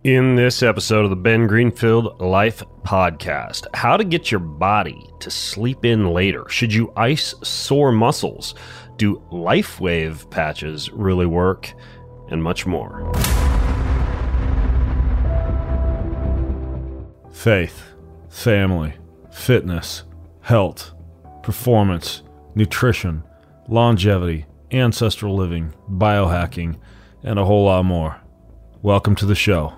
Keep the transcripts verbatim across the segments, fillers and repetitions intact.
In this episode of the Ben Greenfield Life Podcast, how to get your body to sleep in later. Should you ice sore muscles? Do LifeWave patches really work? And much more. Faith, family, fitness, health, performance, nutrition, longevity, ancestral living, biohacking, and a whole lot more. Welcome to the show.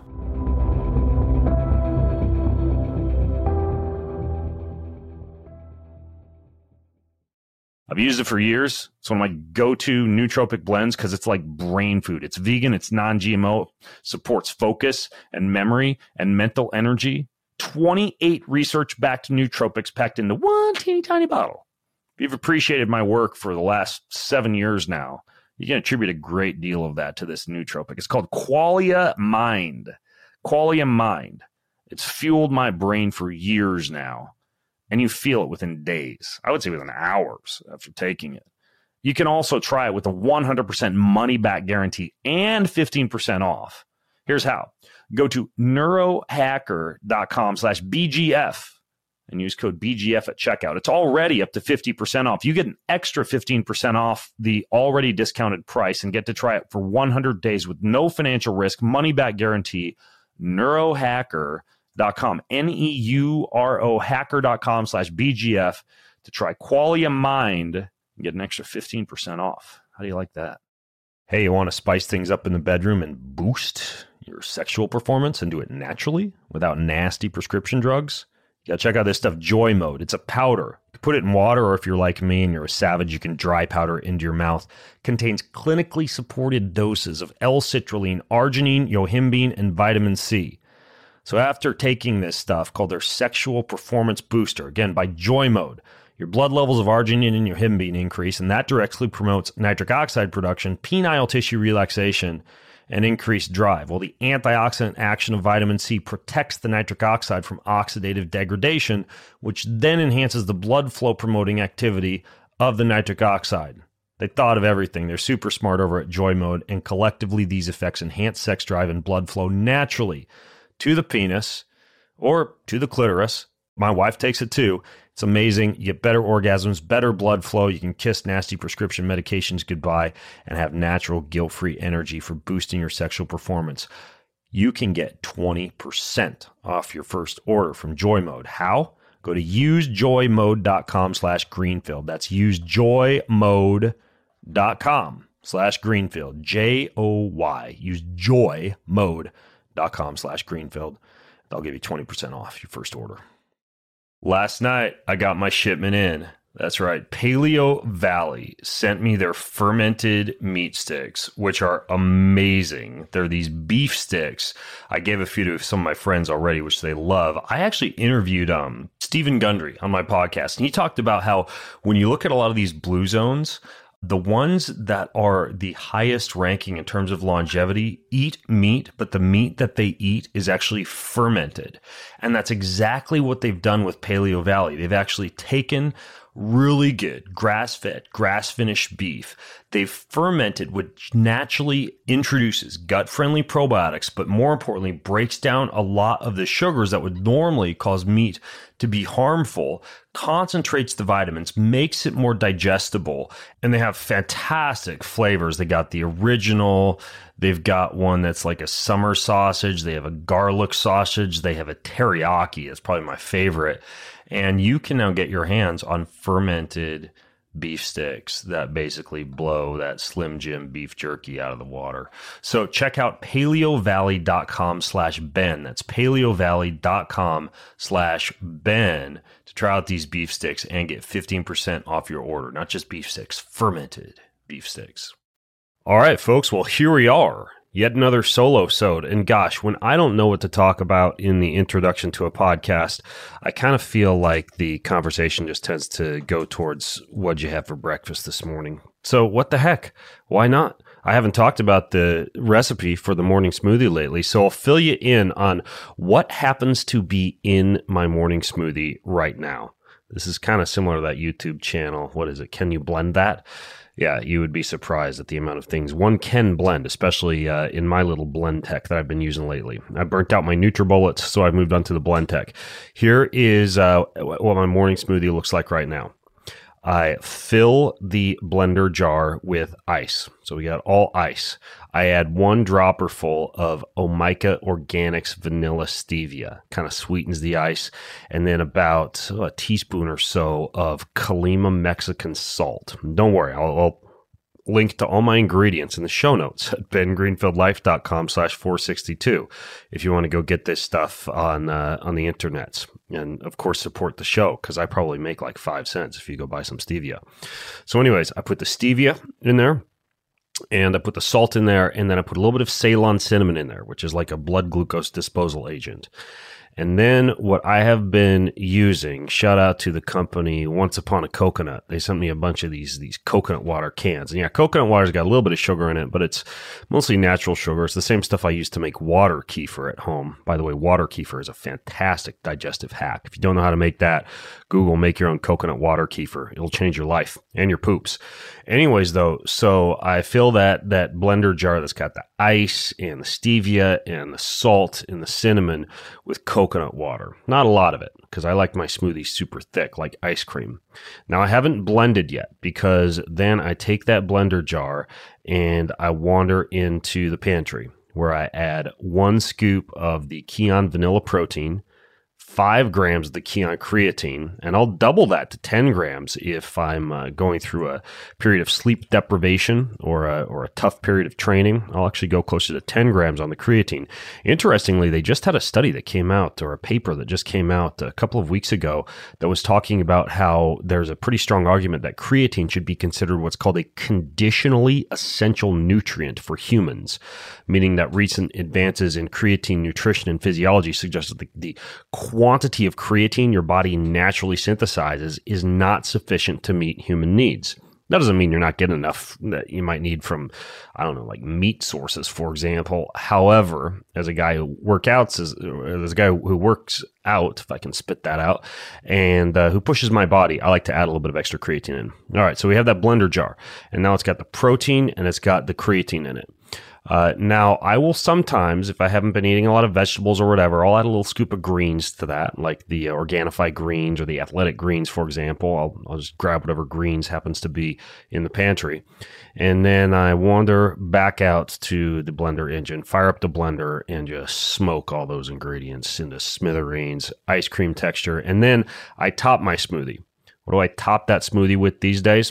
I've used it for years. It's one of my go-to nootropic blends because it's like brain food. It's vegan, it's non-G M O, supports focus and memory and mental energy. twenty-eight research-backed nootropics packed into one teeny tiny bottle. If you've appreciated my work for the last seven years now, you can attribute a great deal of that to this nootropic. It's called Qualia Mind. Qualia Mind. It's fueled my brain for years now. And you feel it within days. I would say within hours after taking it. You can also try it with a one hundred percent money-back guarantee and fifteen percent off. Here's how. Go to neurohacker.com slash BGF and use code B G F at checkout. It's already up to fifty percent off. You get an extra fifteen percent off the already discounted price and get to try it for one hundred days with no financial risk, money-back guarantee. Neurohacker. Dot com, N E U R O hacker.com slash B G F to try Qualia Mind and get an extra fifteen percent off. How do you like that? Hey, you want to spice things up in the bedroom and boost your sexual performance and do it naturally without nasty prescription drugs? You got to check out this stuff, Joy Mode. It's a powder. You can put it in water, or if you're like me and you're a savage, you can dry powder into your mouth. Contains clinically supported doses of L-citrulline, arginine, yohimbine, and vitamin C. So after taking this stuff called their Sexual Performance Booster, again, by Joy Mode, your blood levels of arginine and yohimbine increase, and that directly promotes nitric oxide production, penile tissue relaxation, and increased drive. Well, the antioxidant action of vitamin C protects the nitric oxide from oxidative degradation, which then enhances the blood flow promoting activity of the nitric oxide. They thought of everything. They're super smart over at Joy Mode, and collectively these effects enhance sex drive and blood flow naturally to the penis or to the clitoris. My wife takes it too. It's amazing. You get better orgasms, better blood flow. You can kiss nasty prescription medications goodbye and have natural guilt-free energy for boosting your sexual performance. You can get twenty percent off your first order from Joy Mode. How? Go to usejoymode.com slash Greenfield. That's usejoymode.com slash Greenfield. J O Y. Use Joy Mode. Dot com slash Greenfield. I'll give you twenty percent off your first order. Last night, I got my shipment in. That's right. Paleo Valley sent me their fermented meat sticks, which are amazing. They're these beef sticks. I gave a few to some of my friends already, which they love. I actually interviewed um, Stephen Gundry on my podcast, and he talked about how when you look at a lot of these blue zones, the ones that are the highest ranking in terms of longevity eat meat, but the meat that they eat is actually fermented. And that's exactly what they've done with Paleo Valley. They've actually taken really good grass-fed, grass-finished beef. They've fermented, which naturally introduces gut-friendly probiotics, but more importantly, breaks down a lot of the sugars that would normally cause meat to be harmful, concentrates the vitamins, makes it more digestible, and they have fantastic flavors. They got the original, they've got one that's like a summer sausage, they have a garlic sausage, they have a teriyaki, it's probably my favorite. And you can now get your hands on fermented beef sticks that basically blow that Slim Jim beef jerky out of the water. So check out paleovalley.com slash Ben. That's paleovalley.com slash Ben to try out these beef sticks and get fifteen percent off your order. Not just beef sticks, fermented beef sticks. All right, folks. Well, here we are. Yet another solo-sode. And gosh, when I don't know what to talk about in the introduction to a podcast, I kind of feel like the conversation just tends to go towards what'd you have for breakfast this morning. So what the heck? Why not? I haven't talked about the recipe for the morning smoothie lately, so I'll fill you in on what happens to be in my morning smoothie right now. This is kind of similar to that YouTube channel. What is it? Can you blend that? Yeah, you would be surprised at the amount of things one can blend, especially uh, in my little blend tech that I've been using lately. I burnt out my NutriBullets, so I've moved on to the blend tech. Here is uh, what my morning smoothie looks like right now. I fill the blender jar with ice. So we got all ice. I add one dropper full of Omika Organics Vanilla Stevia. Kind of sweetens the ice. And then about oh, a teaspoon or so of Colima Mexican salt. Don't worry, I'll, I'll link to all my ingredients in the show notes at bengreenfieldlife.com slash 462 if you want to go get this stuff on uh, on the internets. And of course, support the show because I probably make like five cents if you go buy some stevia. So anyways, I put the stevia in there and I put the salt in there, and then I put a little bit of Ceylon cinnamon in there, which is like a blood glucose disposal agent. And then what I have been using, shout out to the company Once Upon a Coconut. They sent me a bunch of these these coconut water cans. And yeah, coconut water's got a little bit of sugar in it, but it's mostly natural sugar. It's the same stuff I use to make water kefir at home. By the way, water kefir is a fantastic digestive hack. If you don't know how to make that, Google make your own coconut water kefir. It'll change your life and your poops. Anyways, though, so I fill that that blender jar that's got the ice and the stevia and the salt and the cinnamon with coconut coconut water. Not a lot of it, because I like my smoothies super thick, like ice cream. Now, I haven't blended yet, because then I take that blender jar and I wander into the pantry, where I add one scoop of the Kion Vanilla Protein, five grams of the Kion Creatine, and I'll double that to ten grams if I'm uh, going through a period of sleep deprivation or a, or a tough period of training. I'll actually go closer to ten grams on the creatine. Interestingly, they just had a study that came out, or a paper that just came out a couple of weeks ago, that was talking about how there's a pretty strong argument that creatine should be considered what's called a conditionally essential nutrient for humans, meaning that recent advances in creatine nutrition and physiology suggest that the, the quantity of creatine your body naturally synthesizes is not sufficient to meet human needs. That doesn't mean you're not getting enough that you might need from, I don't know, like meat sources, for example. However, as a guy who workouts, as, as a guy who works out, if I can spit that out, and uh, who pushes my body, I like to add a little bit of extra creatine in. All right, so we have that blender jar, and now it's got the protein and it's got the creatine in it. Uh, now, I will sometimes, if I haven't been eating a lot of vegetables or whatever, I'll add a little scoop of greens to that, like the Organifi greens or the Athletic greens, for example. I'll, I'll just grab whatever greens happens to be in the pantry. And then I wander back out to the blender engine, fire up the blender, and just smoke all those ingredients into smithereens, ice cream texture. And then I top my smoothie. What do I top that smoothie with these days?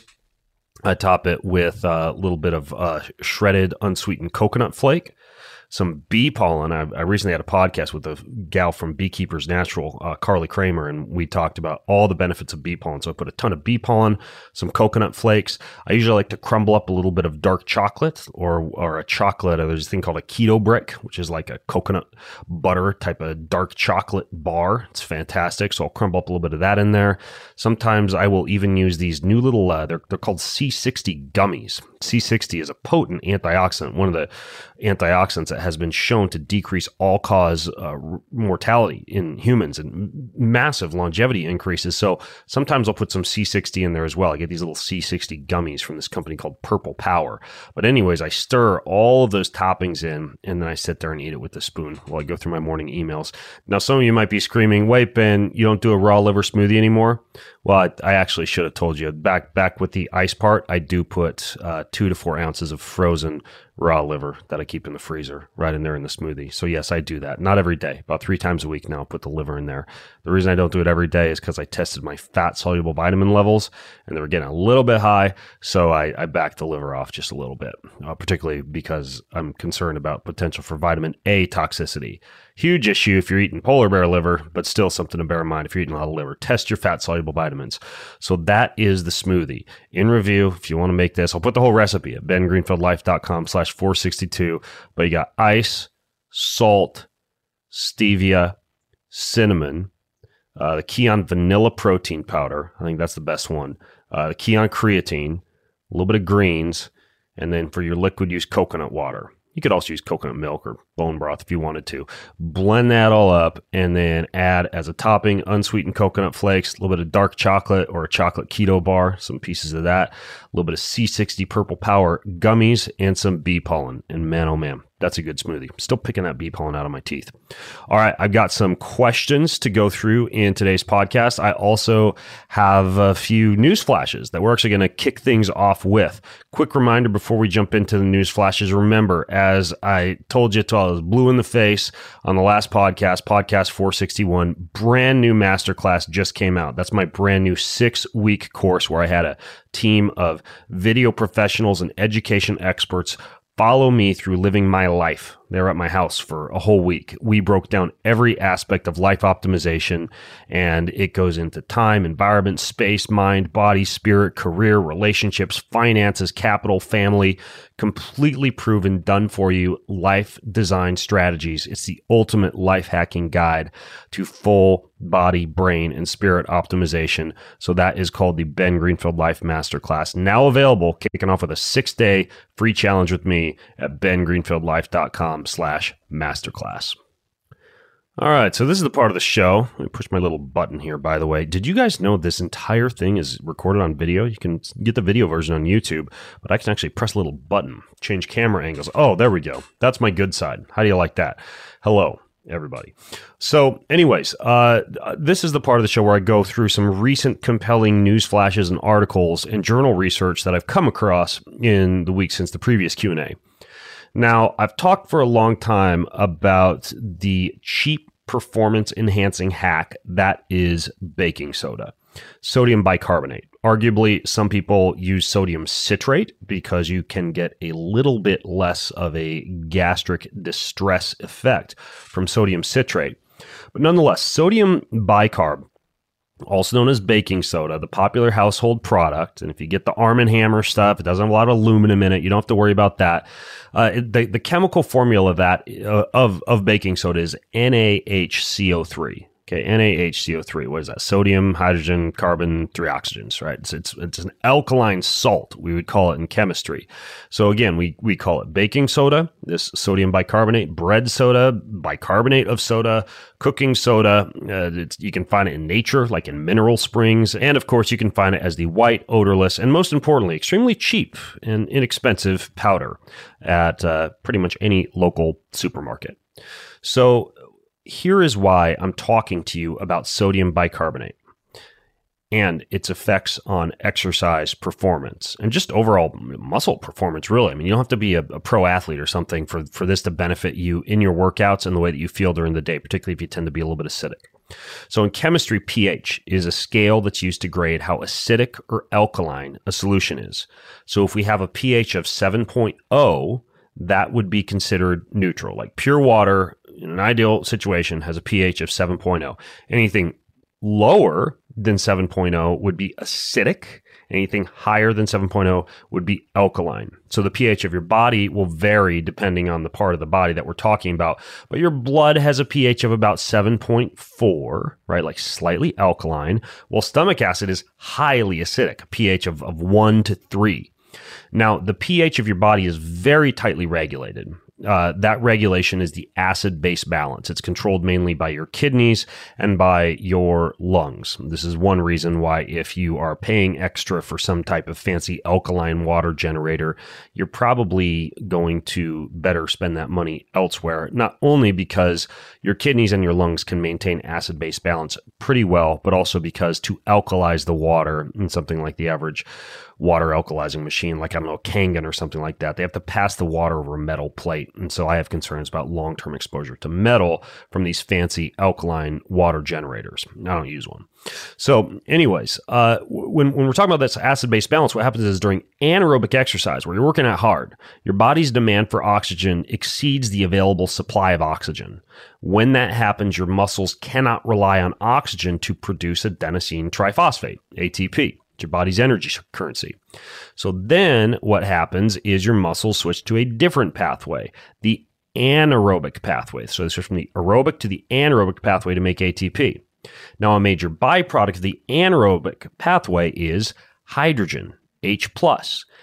I top it with a little bit of uh, shredded unsweetened coconut flake, some bee pollen. I, I recently had a podcast with a gal from Beekeepers Natural, uh, Carly Kramer, and we talked about all the benefits of bee pollen. So I put a ton of bee pollen, some coconut flakes. I usually like to crumble up a little bit of dark chocolate or or a chocolate. There's a thing called a keto brick, which is like a coconut butter type of dark chocolate bar. It's fantastic. So I'll crumble up a little bit of that in there. Sometimes I will even use these new little, uh, they're, they're called C sixty gummies. C sixty is a potent antioxidant, one of the antioxidants that has been shown to decrease all-cause uh, mortality in humans and massive longevity increases. So sometimes I'll put some C sixty in there as well. I get these little C sixty gummies from this company called Purple Power. But anyways, I stir all of those toppings in, and then I sit there and eat it with a spoon while I go through my morning emails. Now, some of you might be screaming, wait, Ben, you don't do a raw liver smoothie anymore? Well, I, I actually should have told you. Back back with the ice part, I do put uh, two to four ounces of frozen raw liver that I keep in the freezer right in there in the smoothie. So yes, I do that. Not every day, about three times a week now, I'll put the liver in there. The reason I don't do it every day is because I tested my fat-soluble vitamin levels, and they were getting a little bit high, so I, I backed the liver off just a little bit, uh, particularly because I'm concerned about potential for vitamin A toxicity. Huge issue if you're eating polar bear liver, but still something to bear in mind if you're eating a lot of liver. Test your fat-soluble vitamins. So that is the smoothie. In review, if you want to make this, I'll put the whole recipe at bengreenfieldlife.com slash 462. But you got ice, salt, stevia, cinnamon, uh, the Kion Vanilla Protein Powder. I think that's the best one. Uh, the Kion Creatine, a little bit of greens, and then for your liquid, use coconut water. You could also use coconut milk or bone broth if you wanted to. Blend that all up and then add as a topping unsweetened coconut flakes, a little bit of dark chocolate or a chocolate keto bar, some pieces of that, a little bit of C sixty Purple Power gummies, and some bee pollen. And man, oh man, that's a good smoothie. I'm still picking that bee pollen out of my teeth. All right, I've got some questions to go through in today's podcast. I also have a few news flashes that we're actually going to kick things off with. Quick reminder before we jump into the news flashes, remember, as I told you till I was blue in the face on the last podcast, podcast four sixty-one, brand new masterclass just came out. That's my brand new six-week course where I had a team of video professionals and education experts follow me through living my life. They were at my house for a whole week. We broke down every aspect of life optimization, and it goes into time, environment, space, mind, body, spirit, career, relationships, finances, capital, family, completely proven, done for you life design strategies. It's the ultimate life hacking guide to full body, brain, and spirit optimization. So that is called the Ben Greenfield Life Masterclass. Now available, kicking off with a six-day free challenge with me at ben greenfield life dot com slash masterclass. All right, so this is the part of the show. Let me push my little button here, by the way. Did you guys know this entire thing is recorded on video? You can get the video version on YouTube, but I can actually press a little button, change camera angles. Oh, there we go. That's my good side. How do you like that? Hello, everybody. So anyways, uh, this is the part of the show where I go through some recent compelling news flashes and articles and journal research that I've come across in the week since the previous Q and A. Now, I've talked for a long time about the cheap performance enhancing hack that is baking soda, sodium bicarbonate. Arguably, some people use sodium citrate because you can get a little bit less of a gastric distress effect from sodium citrate. But nonetheless, sodium bicarb, also known as baking soda, the popular household product. And if you get the Arm and Hammer stuff, it doesn't have a lot of aluminum in it. You don't have to worry about that. Uh, it, the, the chemical formula of that uh, of, of baking soda is N A H C O three. Okay, N A H C O three. What is that? Sodium, hydrogen, carbon, three oxygens, right? It's, it's it's an alkaline salt, we would call it in chemistry. So again, we we call it baking soda, this sodium bicarbonate, bread soda, bicarbonate of soda, cooking soda. Uh, it's, you can find it in nature, like in mineral springs. And of course, you can find it as the white, odorless, and most importantly, extremely cheap and inexpensive powder at uh, pretty much any local supermarket. So here is why I'm talking to you about sodium bicarbonate and its effects on exercise performance and just overall muscle performance, really. I mean, you don't have to be a, a pro athlete or something for, for this to benefit you in your workouts and the way that you feel during the day, particularly if you tend to be a little bit acidic. So in chemistry, pH is a scale that's used to grade how acidic or alkaline a solution is. So if we have a pH of seven point oh, that would be considered neutral. Like pure water in an ideal situation has a pH of seven point oh. Anything lower than seven point oh would be acidic. Anything higher than seven point oh would be alkaline. So the pH of your body will vary depending on the part of the body that we're talking about. But your blood has a pH of about seven point four, right? Like slightly alkaline, while stomach acid is highly acidic, a pH of, of one to three. Now, the pH of your body is very tightly regulated. Uh, that regulation is the acid-base balance. It's controlled mainly by your kidneys and by your lungs. This is one reason why if you are paying extra for some type of fancy alkaline water generator, you're probably going to better spend that money elsewhere, not only because your kidneys and your lungs can maintain acid-base balance pretty well, but also because to alkalize the water in something like the average water alkalizing machine, like, I don't know, Kangen or something like that, they have to pass the water over a metal plate. And so I have concerns about long-term exposure to metal from these fancy alkaline water generators. I don't use one. So anyways, uh, when, when we're talking about this acid-base balance, what happens is during anaerobic exercise, where you're working out hard, your body's demand for oxygen exceeds the available supply of oxygen. When that happens, your muscles cannot rely on oxygen to produce adenosine triphosphate, A T P. Your body's energy currency. So then what happens is your muscles switch to a different pathway, the anaerobic pathway. So they switch from the aerobic to the anaerobic pathway to make A T P. Now, a major byproduct of the anaerobic pathway is hydrogen, H plus.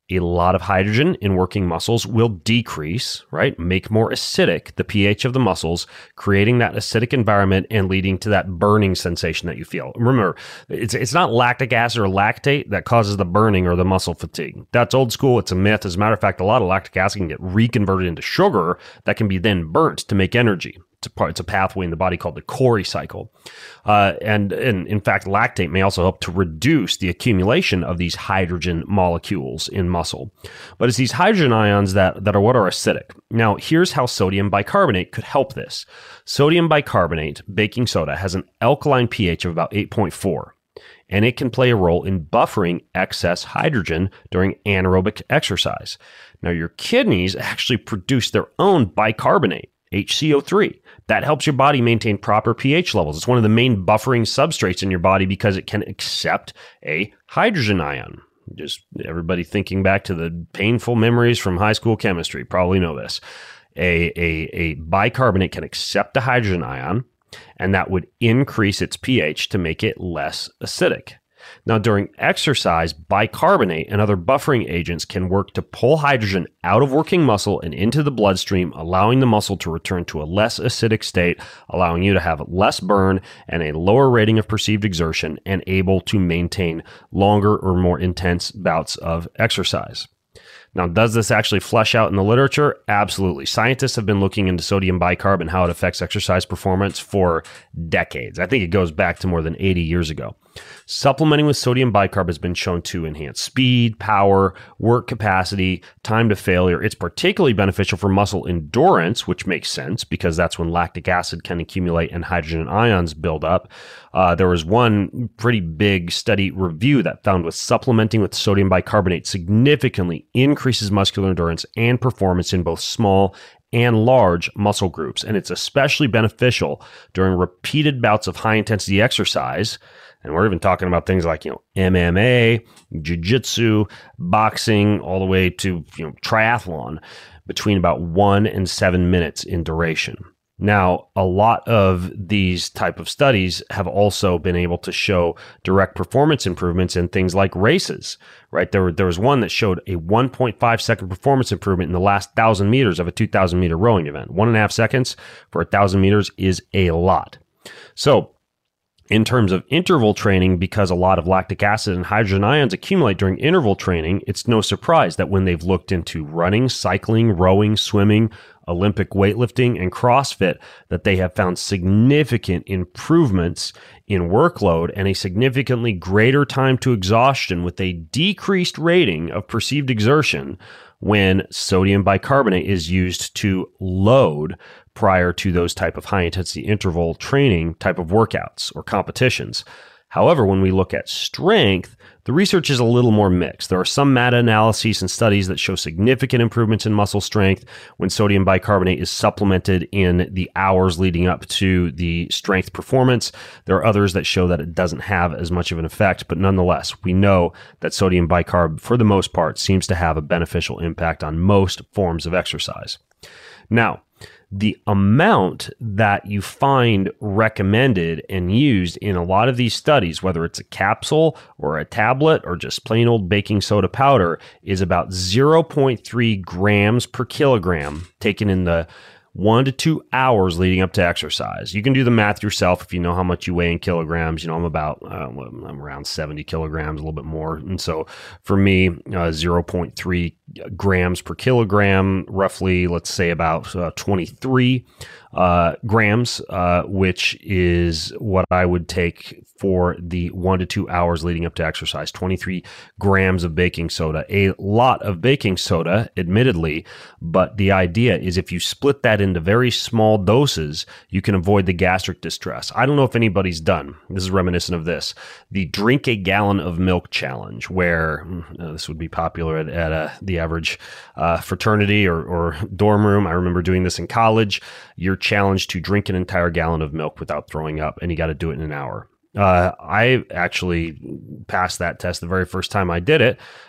a lot of hydrogen in working muscles will decrease, right? Make more acidic the pH of the muscles, creating that acidic environment and leading to that burning sensation that you feel. Remember, it's it's not lactic acid or lactate that causes the burning or the muscle fatigue. That's old school. It's a myth. As a matter of fact, a lot of lactic acid can get reconverted into sugar that can be then burnt to make energy. It's a, part, it's a pathway in the body called the Cori cycle. Uh, and, and in fact, lactate may also help to reduce the accumulation of these hydrogen molecules in muscle. But it's these hydrogen ions that, that are what are acidic. Now, here's how sodium bicarbonate could help this. Sodium bicarbonate, baking soda, has an alkaline pH of about eight point four. And it can play a role in buffering excess hydrogen during anaerobic exercise. Now, your kidneys actually produce their own bicarbonate, H C O three. That helps your body maintain proper pH levels. It's one of the main buffering substrates in your body because it can accept a hydrogen ion. Just everybody thinking back to the painful memories from high school chemistry probably know this. A, a, a bicarbonate can accept a hydrogen ion, and that would increase its pH to make it less acidic. Now, during exercise, bicarbonate and other buffering agents can work to pull hydrogen out of working muscle and into the bloodstream, allowing the muscle to return to a less acidic state, allowing you to have less burn and a lower rating of perceived exertion, and able to maintain longer or more intense bouts of exercise. Now, does this actually flesh out in the literature? Absolutely. Scientists have been looking into sodium bicarb and how it affects exercise performance for decades. I think it goes back to more than eighty years ago. Supplementing with sodium bicarb has been shown to enhance speed, power, work capacity, time to failure. It's particularly beneficial for muscle endurance, which makes sense because that's when lactic acid can accumulate and hydrogen ions build up. Uh, there was one pretty big study review that found with supplementing with sodium bicarbonate significantly increases muscular endurance and performance in both small and large muscle groups. And it's especially beneficial during repeated bouts of high intensity exercise. And we're even talking about things like, you know, M M A, jiu-jitsu, boxing, all the way to, you know, triathlon, between about one and seven minutes in duration. Now, a lot of these type of studies have also been able to show direct performance improvements in things like races, right? There, there was one that showed a one point five second performance improvement in the last one thousand meters of a two thousand meter rowing event. One and a half seconds for one thousand meters is a lot. So, in terms of interval training, because a lot of lactic acid and hydrogen ions accumulate during interval training, it's no surprise that when they've looked into running, cycling, rowing, swimming, Olympic weightlifting, and CrossFit, that they have found significant improvements in workload and a significantly greater time to exhaustion with a decreased rating of perceived exertion when sodium bicarbonate is used to load prior to those type of high intensity interval training type of workouts or competitions. However, when we look at strength, the research is a little more mixed. There are some meta-analyses and studies that show significant improvements in muscle strength when sodium bicarbonate is supplemented in the hours leading up to the strength performance. There are others that show that it doesn't have as much of an effect, but nonetheless, we know that sodium bicarb, for the most part, seems to have a beneficial impact on most forms of exercise. Now, the amount that you find recommended and used in a lot of these studies, whether it's a capsule or a tablet or just plain old baking soda powder, is about zero point three grams per kilogram taken in the one to two hours leading up to exercise. You can do the math yourself if you know how much you weigh in kilograms. You know, I'm about, uh, I'm around seventy kilograms, a little bit more. And so for me, uh, zero point three grams per kilogram, roughly, let's say about uh, twenty-three uh, grams, uh, which is what I would take for the one to two hours leading up to exercise. twenty-three grams of baking soda, a lot of baking soda, admittedly, but the idea is if you split that into very small doses, you can avoid the gastric distress. I don't know if anybody's done, this is reminiscent of this, the drink a gallon of milk challenge, where uh, this would be popular at, at uh, the average uh, fraternity or, or dorm room. I remember doing this in college. You're challenged to drink an entire gallon of milk without throwing up, and you got to do it in an hour. Uh, I actually passed that test the very first time I did it.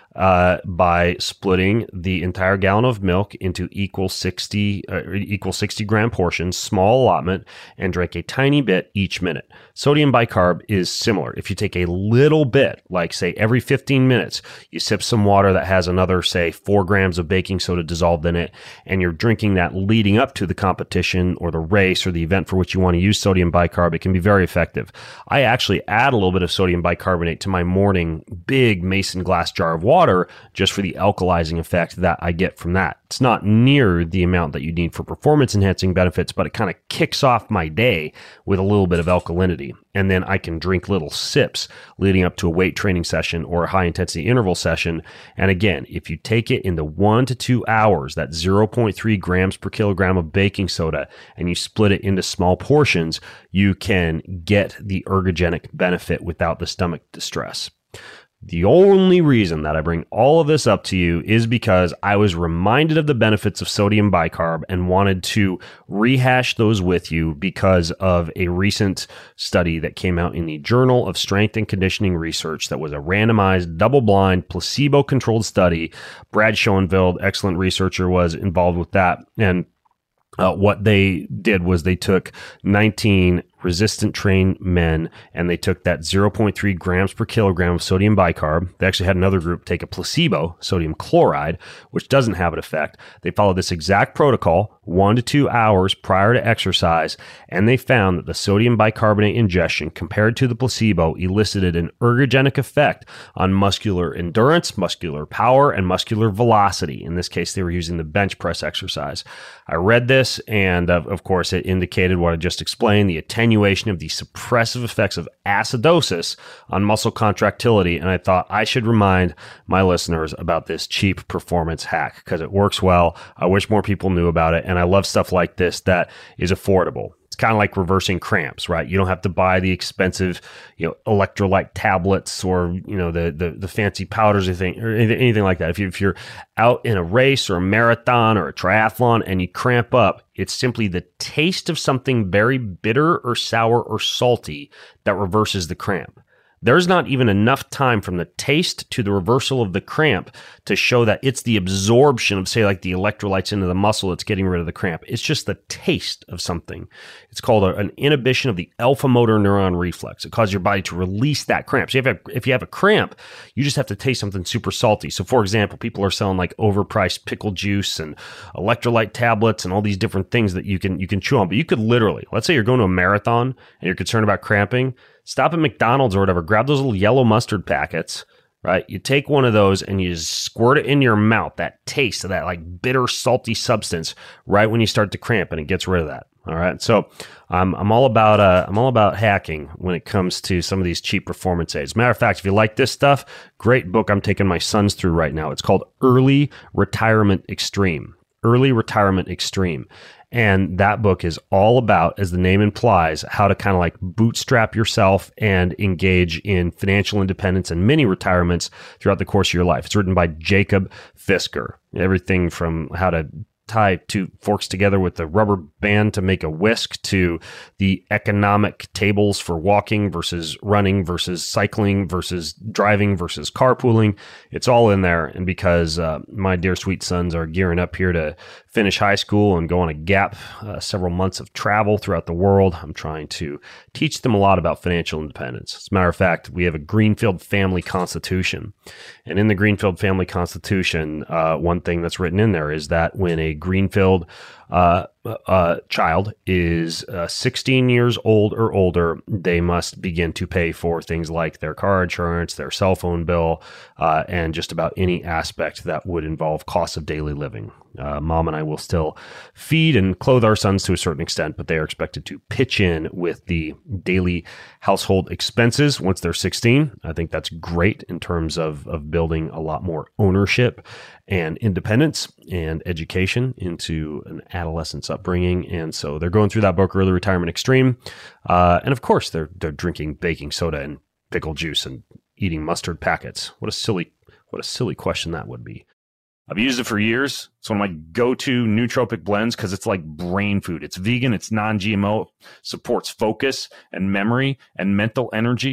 uh, by splitting the entire gallon of milk into equal sixty uh, equal sixty gram portions, small allotment, and drink a tiny bit each minute. Sodium bicarb is similar. If you take a little bit, like say every fifteen minutes, you sip some water that has another, say, four grams of baking soda dissolved in it, and you're drinking that leading up to the competition or the race or the event for which you want to use sodium bicarb, it can be very effective. I actually add a little bit of sodium bicarbonate to my morning big mason glass jar of water just for the alkalizing effect that I get from that. It's not near the amount that you need for performance enhancing benefits, but it kind of kicks off my day with a little bit of alkalinity. And then I can drink little sips leading up to a weight training session or a high intensity interval session. And again, if you take it in the one to two hours, that's zero point three grams per kilogram of baking soda, and you split it into small portions, you can get the ergogenic benefit without the stomach distress. The only reason that I bring all of this up to you is because I was reminded of the benefits of sodium bicarb and wanted to rehash those with you because of a recent study that came out in the Journal of Strength and Conditioning Research that was a randomized, double-blind, placebo-controlled study. Brad Schoenfeld, excellent researcher, was involved with that. And uh, what they did was they took nineteen resistant trained men, and they took that zero point three grams per kilogram of sodium bicarb. They actually had another group take a placebo, sodium chloride, which doesn't have an effect. They followed this exact protocol one to two hours prior to exercise, and they found that the sodium bicarbonate ingestion compared to the placebo elicited an ergogenic effect on muscular endurance, muscular power, and muscular velocity. In this case, they were using the bench press exercise. I read this, and of, of course, it indicated what I just explained, the attenuation of the suppressive effects of acidosis on muscle contractility. And I thought I should remind my listeners about this cheap performance hack because it works well. I wish more people knew about it. And I love stuff like this that is affordable. It's kind of like reversing cramps, right? You don't have to buy the expensive, you know, electrolyte tablets or, you know, the the, the fancy powders or anything, or anything like that. If, you, if you're out in a race or a marathon or a triathlon and you cramp up, it's simply the taste of something very bitter or sour or salty that reverses the cramp. There's not even enough time from the taste to the reversal of the cramp to show that it's the absorption of, say, like the electrolytes into the muscle that's getting rid of the cramp. It's just the taste of something. It's called a, an inhibition of the alpha motor neuron reflex. It causes your body to release that cramp. So if you, have a, if you have a cramp, you just have to taste something super salty. So for example, people are selling like overpriced pickle juice and electrolyte tablets and all these different things that you can you can chew on. But you could literally, let's say you're going to a marathon and you're concerned about cramping, stop at McDonald's or whatever, grab those little yellow mustard packets, right? You take one of those and you just squirt it in your mouth, that taste of that like bitter, salty substance right when you start to cramp, and it gets rid of that. All right. So um, I'm all about uh, I'm all about hacking when it comes to some of these cheap performance aids. Matter of fact, if you like this stuff, great book I'm taking my sons through right now. It's called Early Retirement Extreme. Early Retirement Extreme. And that book is all about, as the name implies, how to kind of like bootstrap yourself and engage in financial independence and mini retirements throughout the course of your life. It's written by Jacob Fisker. Everything from how to tie two forks together with a rubber band to make a whisk to the economic tables for walking versus running versus cycling versus driving versus carpooling. It's all in there. And because uh, my dear sweet sons are gearing up here to finish high school and go on a gap, uh, several months of travel throughout the world, I'm trying to teach them a lot about financial independence. As a matter of fact, we have a Greenfield Family Constitution. And in the Greenfield Family Constitution, uh, one thing that's written in there is that when a Greenfield uh, uh, child is uh, sixteen years old or older, they must begin to pay for things like their car insurance, their cell phone bill, uh, and just about any aspect that would involve costs of daily living. Uh, Mom and I will still feed and clothe our sons to a certain extent, but they are expected to pitch in with the daily household expenses once they're sixteen. I think that's great in terms of, of building a lot more ownership and independence and education into an adolescent's upbringing. And so they're going through that book, Early Retirement Extreme. Uh, and of course, they're they're drinking baking soda and pickle juice and eating mustard packets. What a silly, what a silly question that would be. I've used it for years. It's one of my go-to nootropic blends because it's like brain food. It's vegan, it's non-G M O, supports focus and memory and mental energy.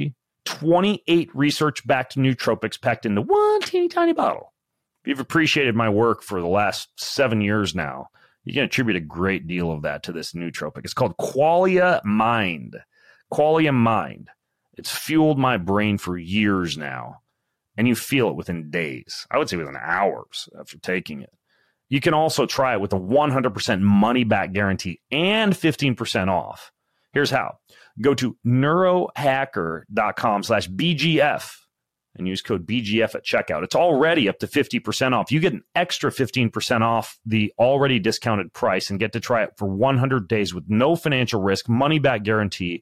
twenty-eight research-backed nootropics packed into one teeny tiny bottle. If you've appreciated my work for the last seven years now, you can attribute a great deal of that to this nootropic. It's called Qualia Mind. Qualia Mind. It's fueled my brain for years now, and you feel it within days. I would say within hours after taking it. You can also try it with a one hundred percent money-back guarantee and fifteen percent off. Here's how. Go to neurohacker.com slash BGF and use code B G F at checkout. It's already up to fifty percent off. You get an extra fifteen percent off the already discounted price and get to try it for one hundred days with no financial risk, money-back guarantee.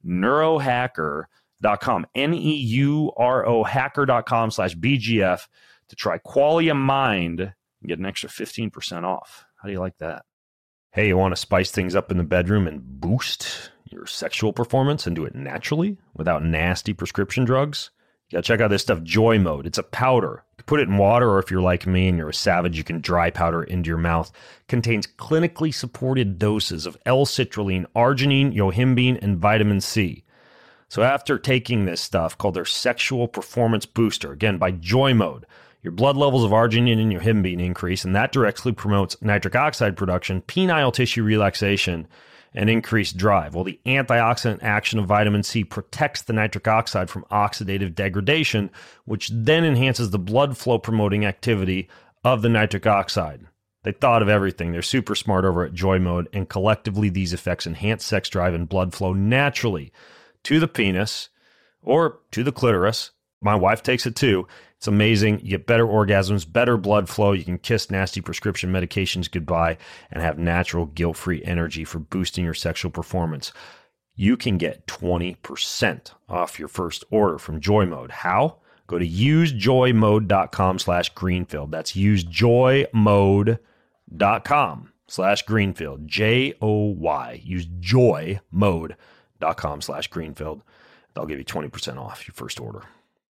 neurohacker dot com, N E U R O hacker.com slash B G F to try Qualia Mind and get an extra fifteen percent off. How do you like that? Hey, you want to spice things up in the bedroom and boost your sexual performance and do it naturally without nasty prescription drugs? You gotta check out this stuff, Joy Mode. It's a powder. You can put it in water, or if you're like me and you're a savage, you can dry powder into your mouth. Contains clinically supported doses of L-citrulline, arginine, yohimbine, and vitamin C. So after taking this stuff called their Sexual Performance Booster, again, by Joy Mode, your blood levels of arginine and yohimbine increase, and that directly promotes nitric oxide production, penile tissue relaxation, and increased drive. Well, the antioxidant action of vitamin C protects the nitric oxide from oxidative degradation, which then enhances the blood flow promoting activity of the nitric oxide. They thought of everything. They're super smart over at Joy Mode, and collectively these effects enhance sex drive and blood flow naturally to the penis or to the clitoris. My wife takes it too. It's amazing. You get better orgasms, better blood flow. You can kiss nasty prescription medications goodbye and have natural guilt-free energy for boosting your sexual performance. You can get twenty percent off your first order from Joy Mode. How? Go to usejoymode.com slash Greenfield. That's usejoymode.com slash Greenfield. J O Y. Use joymode.com slash Greenfield. They'll give you twenty percent off your first order.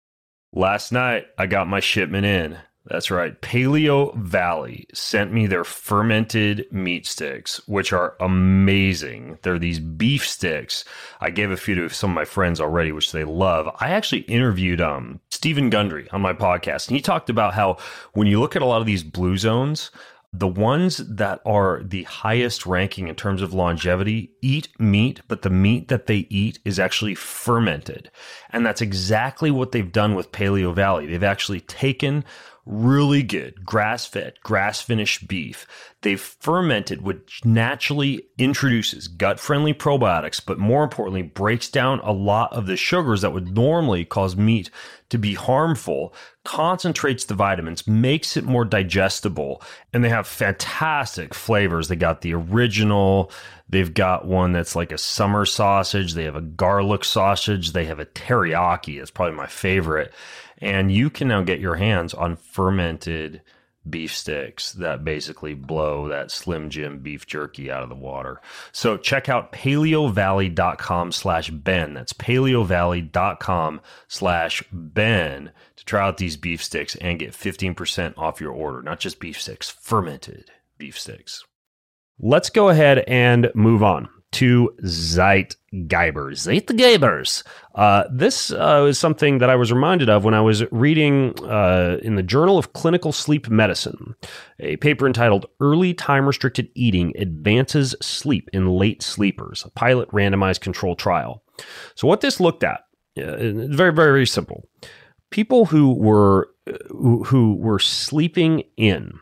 Last night, I got my shipment in. That's right. Paleo Valley sent me their fermented meat sticks, which are amazing. They're these beef sticks. I gave a few to some of my friends already, which they love. I actually interviewed um, Stephen Gundry on my podcast, and he talked about how when you look at a lot of these blue zones, the ones that are the highest ranking in terms of longevity eat meat, but the meat that they eat is actually fermented. And that's exactly what they've done with Paleo Valley. They've actually taken really good grass-fed, grass-finished beef. They've fermented, which naturally introduces gut-friendly probiotics, but more importantly, breaks down a lot of the sugars that would normally cause meat to be harmful, concentrates the vitamins, makes it more digestible, and they have fantastic flavors. They got the original, they've got one that's like a summer sausage, they have a garlic sausage, they have a teriyaki, that's probably my favorite. And you can now get your hands on fermented beef sticks that basically blow that Slim Jim beef jerky out of the water. So check out paleovalley.com slash Ben. That's paleovalley.com slash Ben to try out these beef sticks and get fifteen percent off your order. Not just beef sticks, fermented beef sticks. Let's go ahead and move on to Zeitgeber. Zeitgebers. Uh, this uh, is something that I was reminded of when I was reading uh, in the Journal of Clinical Sleep Medicine, a paper entitled Early Time-Restricted Eating Advances Sleep in Late Sleepers, a pilot randomized control trial. So what this looked at, uh, very, very, very simple. People who were who, who were sleeping in,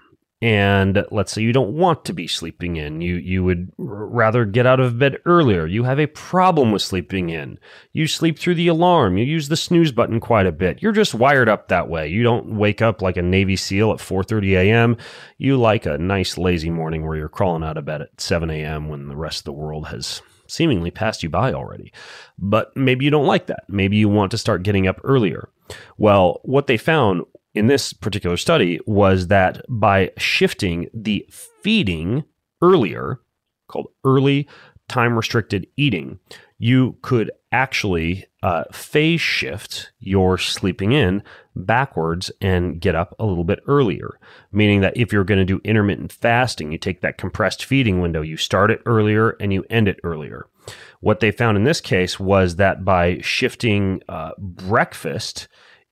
and let's say you don't want to be sleeping in. You you would rather get out of bed earlier. You have a problem with sleeping in. You sleep through the alarm. You use the snooze button quite a bit. You're just wired up that way. You don't wake up like a Navy SEAL at four thirty a.m. You like a nice lazy morning where you're crawling out of bed at seven a.m. when the rest of the world has seemingly passed you by already. But maybe you don't like that. Maybe you want to start getting up earlier. Well, what they found in this particular study was that by shifting the feeding earlier, called early time-restricted eating, you could actually uh, phase shift your sleeping in backwards and get up a little bit earlier. Meaning that if you're going to do intermittent fasting, you take that compressed feeding window, you start it earlier and you end it earlier. What they found in this case was that by shifting uh, breakfast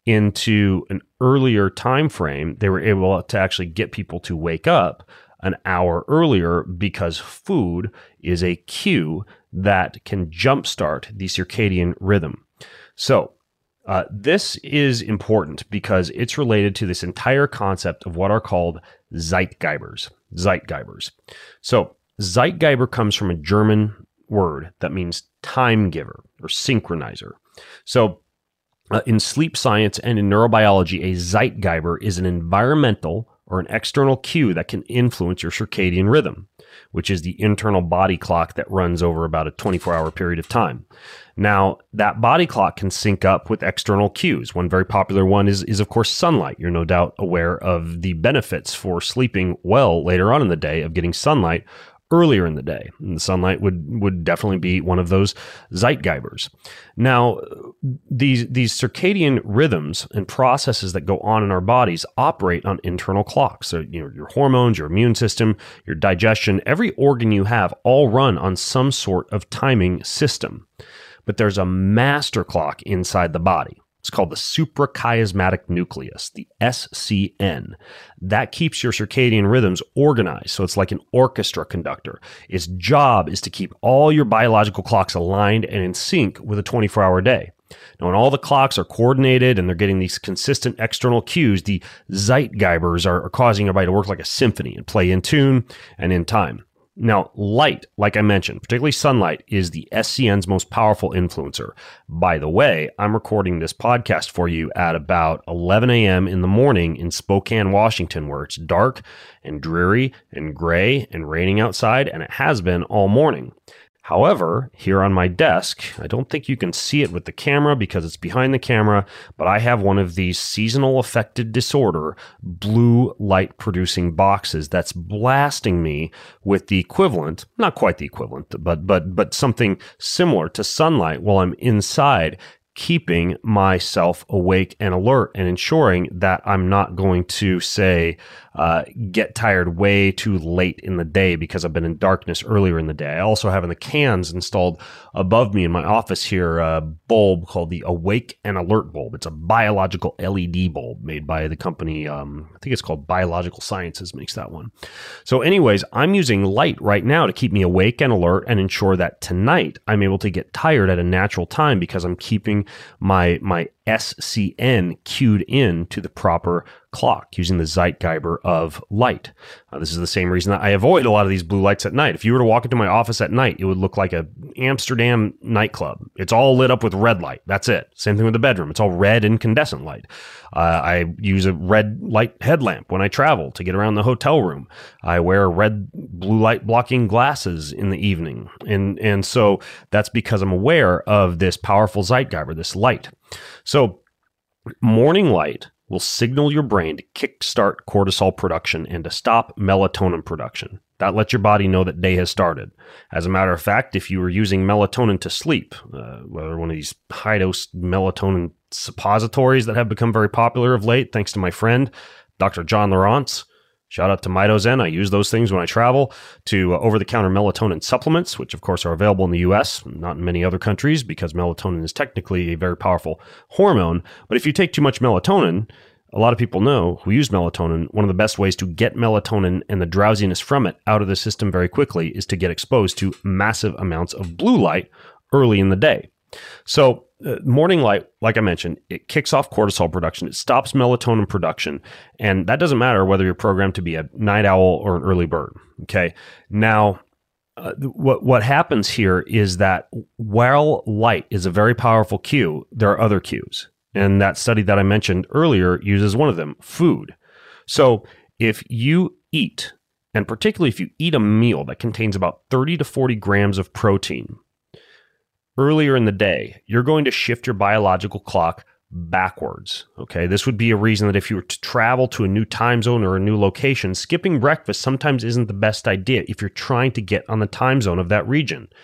into an earlier time frame, they were able to actually get people to wake up an hour earlier because food is a cue that can jumpstart the circadian rhythm. So uh, this is important because it's related to this entire concept of what are called Zeitgebers. Zeitgebers. So Zeitgeber comes from a German word that means time giver or synchronizer. So uh, in sleep science and in neurobiology, a Zeitgeber is an environmental or an external cue that can influence your circadian rhythm, which is the internal body clock that runs over about a twenty-four hour period of time. Now, that body clock can sync up with external cues. One very popular one is, is of course, sunlight. You're no doubt aware of the benefits for sleeping well later on in the day of getting sunlight earlier in the day. And the sunlight would, would definitely be one of those Zeitgebers. Now, these, these circadian rhythms and processes that go on in our bodies operate on internal clocks. So, you know, your hormones, your immune system, your digestion, every organ you have all run on some sort of timing system. But there's a master clock inside the body. It's called the suprachiasmatic nucleus, the S C N. That keeps your circadian rhythms organized. So it's like an orchestra conductor. Its job is to keep all your biological clocks aligned and in sync with a twenty-four hour day. Now, when all the clocks are coordinated and they're getting these consistent external cues, the Zeitgebers are, are causing your body to work like a symphony and play in tune and in time. Now, light, like I mentioned, particularly sunlight, is the S C N's most powerful influencer. By the way, I'm recording this podcast for you at about eleven a.m. in the morning in Spokane, Washington, where it's dark and dreary and gray and raining outside, and it has been all morning. However, here on my desk, I don't think you can see it with the camera because it's behind the camera, but I have one of these seasonal affected disorder blue light producing boxes that's blasting me with the equivalent, not quite the equivalent, but but but something similar to sunlight while I'm inside, keeping myself awake and alert and ensuring that I'm not going to, say, uh, get tired way too late in the day because I've been in darkness earlier in the day. I also have in the cans installed above me in my office here a bulb called the Awake and Alert bulb. It's a biological L E D bulb made by the company, um, I think it's called Biological Sciences makes that one. So anyways, I'm using light right now to keep me awake and alert and ensure that tonight I'm able to get tired at a natural time because I'm keeping my my S C N cued in to the proper clock using the Zeitgeber of light. Uh, this is the same reason that I avoid a lot of these blue lights at night. If you were to walk into my office at night, it would look like a Amsterdam nightclub. It's all lit up with red light. That's it. Same thing with the bedroom. It's all red incandescent light. Uh, I use a red light headlamp when I travel to get around the hotel room. I wear red blue light blocking glasses in the evening. And, and so that's because I'm aware of this powerful Zeitgeber, this light. So morning light will signal your brain to kickstart cortisol production and to stop melatonin production. That lets your body know that day has started. As a matter of fact, if you were using melatonin to sleep, uh, whether one of these high-dose melatonin suppositories that have become very popular of late, thanks to my friend, Doctor John Lawrence, shout out to Mitozen. I use those things when I travel, to uh, over-the-counter melatonin supplements, which of course are available in the U S, not in many other countries, because melatonin is technically a very powerful hormone. But if you take too much melatonin, a lot of people know who use melatonin, one of the best ways to get melatonin and the drowsiness from it out of the system very quickly is to get exposed to massive amounts of blue light early in the day. So uh, morning light, like I mentioned, it kicks off cortisol production. It stops melatonin production. And that doesn't matter whether you're programmed to be a night owl or an early bird. Okay. Now, uh, what, what happens here is that while light is a very powerful cue, there are other cues. And that study that I mentioned earlier uses one of them, food. So if you eat, and particularly if you eat a meal that contains about thirty to forty grams of protein, earlier in the day, you're going to shift your biological clock backwards. Okay, this would be a reason that if you were to travel to a new time zone or a new location, skipping breakfast sometimes isn't the best idea if you're trying to get on the time zone of that region.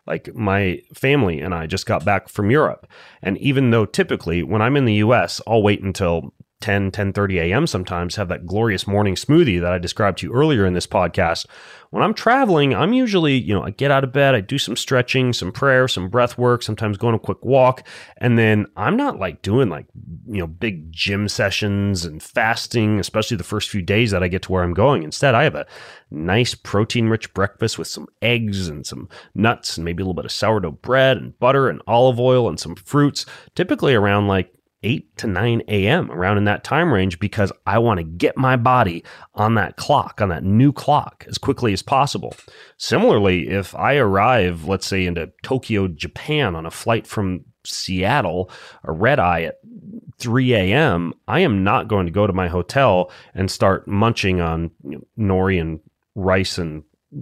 Like my family and I just got back from Europe. And even though typically when I'm in the U S, I'll wait until ten, ten thirty a.m. sometimes, have that glorious morning smoothie that I described to you earlier in this podcast. When I'm traveling, I'm usually, you know, I get out of bed, I do some stretching, some prayer, some breath work, sometimes go on a quick walk. And then I'm not like doing like, you know, big gym sessions and fasting, especially the first few days that I get to where I'm going. Instead, I have a nice protein-rich breakfast with some eggs and some nuts and maybe a little bit of sourdough bread and butter and olive oil and some fruits, typically around like eight to nine a.m., around in that time range, because I want to get my body on that clock, on that new clock as quickly as possible. Similarly, if I arrive, let's say, into Tokyo, Japan on a flight from Seattle, a red eye at three a.m., I am not going to go to my hotel and start munching on, you know, nori and rice and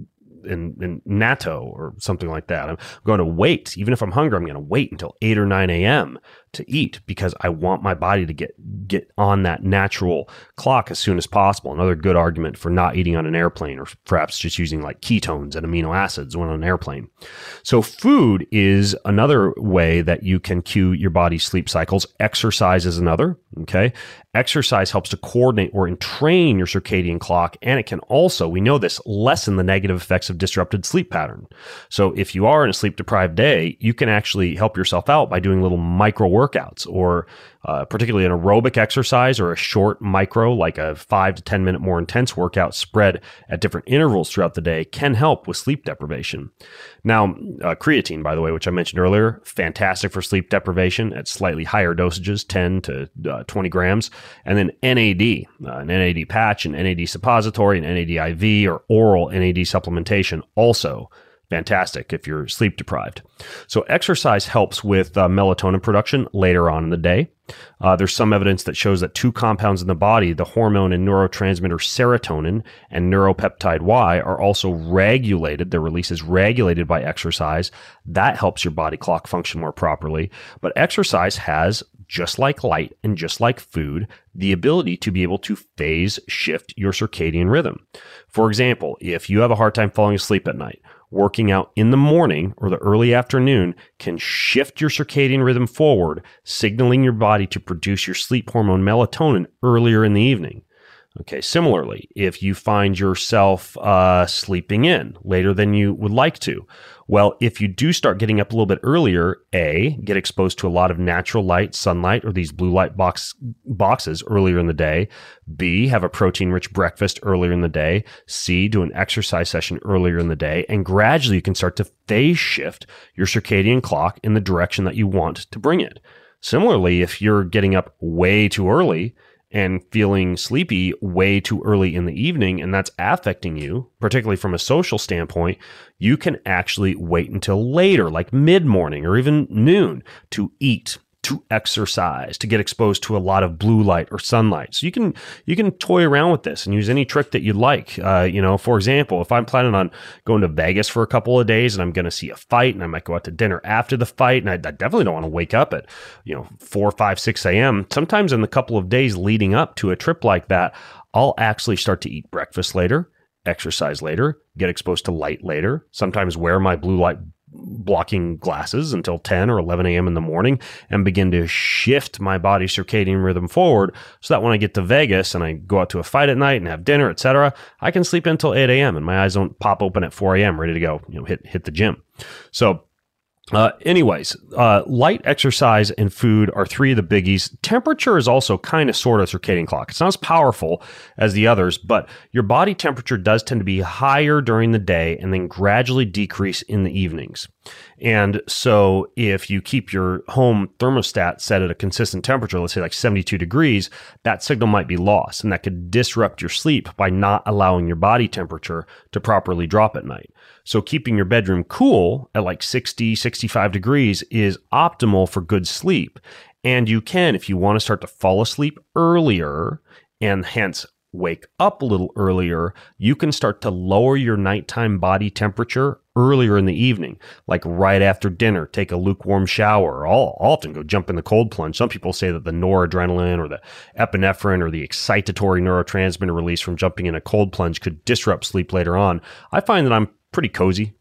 in, in natto or something like that. I'm going to wait. Even if I'm hungry, I'm going to wait until eight or nine a.m. to eat because I want my body to get get on that natural clock as soon as possible. Another good argument for not eating on an airplane, or perhaps just using like ketones and amino acids when on an airplane. So food is another way that you can cue your body's sleep cycles. Exercise is another. Okay. Exercise helps to coordinate or entrain your circadian clock, and it can also, we know this, lessen the negative effects of disrupted sleep pattern. So if you are in a sleep-deprived day, you can actually help yourself out by doing little micro workouts, or uh, particularly an aerobic exercise or a short micro, like a five to ten minute more intense workout spread at different intervals throughout the day, can help with sleep deprivation. Now, uh, creatine, by the way, which I mentioned earlier, fantastic for sleep deprivation at slightly higher dosages, ten to twenty grams. And then N A D, uh, an N A D patch, an N A D suppository, an N A D I V, or oral N A D supplementation, also fantastic if you're sleep deprived. So exercise helps with uh, melatonin production later on in the day. Uh, there's some evidence that shows that two compounds in the body, the hormone and neurotransmitter serotonin and neuropeptide Y, are also regulated. Their release is regulated by exercise. That helps your body clock function more properly. But exercise has, just like light and just like food, the ability to be able to phase shift your circadian rhythm. For example, if you have a hard time falling asleep at night, working out in the morning or the early afternoon can shift your circadian rhythm forward, signaling your body to produce your sleep hormone melatonin earlier in the evening. Okay, similarly, if you find yourself uh, sleeping in later than you would like to, well, if you do start getting up a little bit earlier, A, get exposed to a lot of natural light, sunlight, or these blue light box boxes earlier in the day. B, have a protein-rich breakfast earlier in the day. C, do an exercise session earlier in the day. And gradually you can start to phase shift your circadian clock in the direction that you want to bring it. Similarly, if you're getting up way too early and feeling sleepy way too early in the evening, and that's affecting you, particularly from a social standpoint, you can actually wait until later, like mid-morning or even noon, to eat, to exercise, to get exposed to a lot of blue light or sunlight. So you can you can toy around with this and use any trick that you'd like. Uh, you know, for example, if I'm planning on going to Vegas for a couple of days and I'm going to see a fight, and I might go out to dinner after the fight, and I, I definitely don't want to wake up at, you know, four, five, six a.m. Sometimes in the couple of days leading up to a trip like that, I'll actually start to eat breakfast later, exercise later, get exposed to light later, sometimes wear my blue light blocking glasses until ten or eleven a.m. in the morning, and begin to shift my body's circadian rhythm forward so that when I get to Vegas and I go out to a fight at night and have dinner, et cetera, I can sleep until eight a.m. and my eyes don't pop open at four a.m. ready to go, you know, hit hit the gym. So Uh, anyways, uh, light, exercise, and food are three of the biggies. Temperature is also kind of sort of circadian clock. It's not as powerful as the others, but your body temperature does tend to be higher during the day and then gradually decrease in the evenings. And so if you keep your home thermostat set at a consistent temperature, let's say like seventy-two degrees, that signal might be lost, and that could disrupt your sleep by not allowing your body temperature to properly drop at night. So keeping your bedroom cool at like sixty, sixty-five degrees is optimal for good sleep. And you can, if you want to start to fall asleep earlier and hence wake up a little earlier, you can start to lower your nighttime body temperature earlier in the evening, like right after dinner, take a lukewarm shower. I'll often go jump in the cold plunge. Some people say that the noradrenaline or the epinephrine or the excitatory neurotransmitter release from jumping in a cold plunge could disrupt sleep later on. I find that I'm pretty cozy,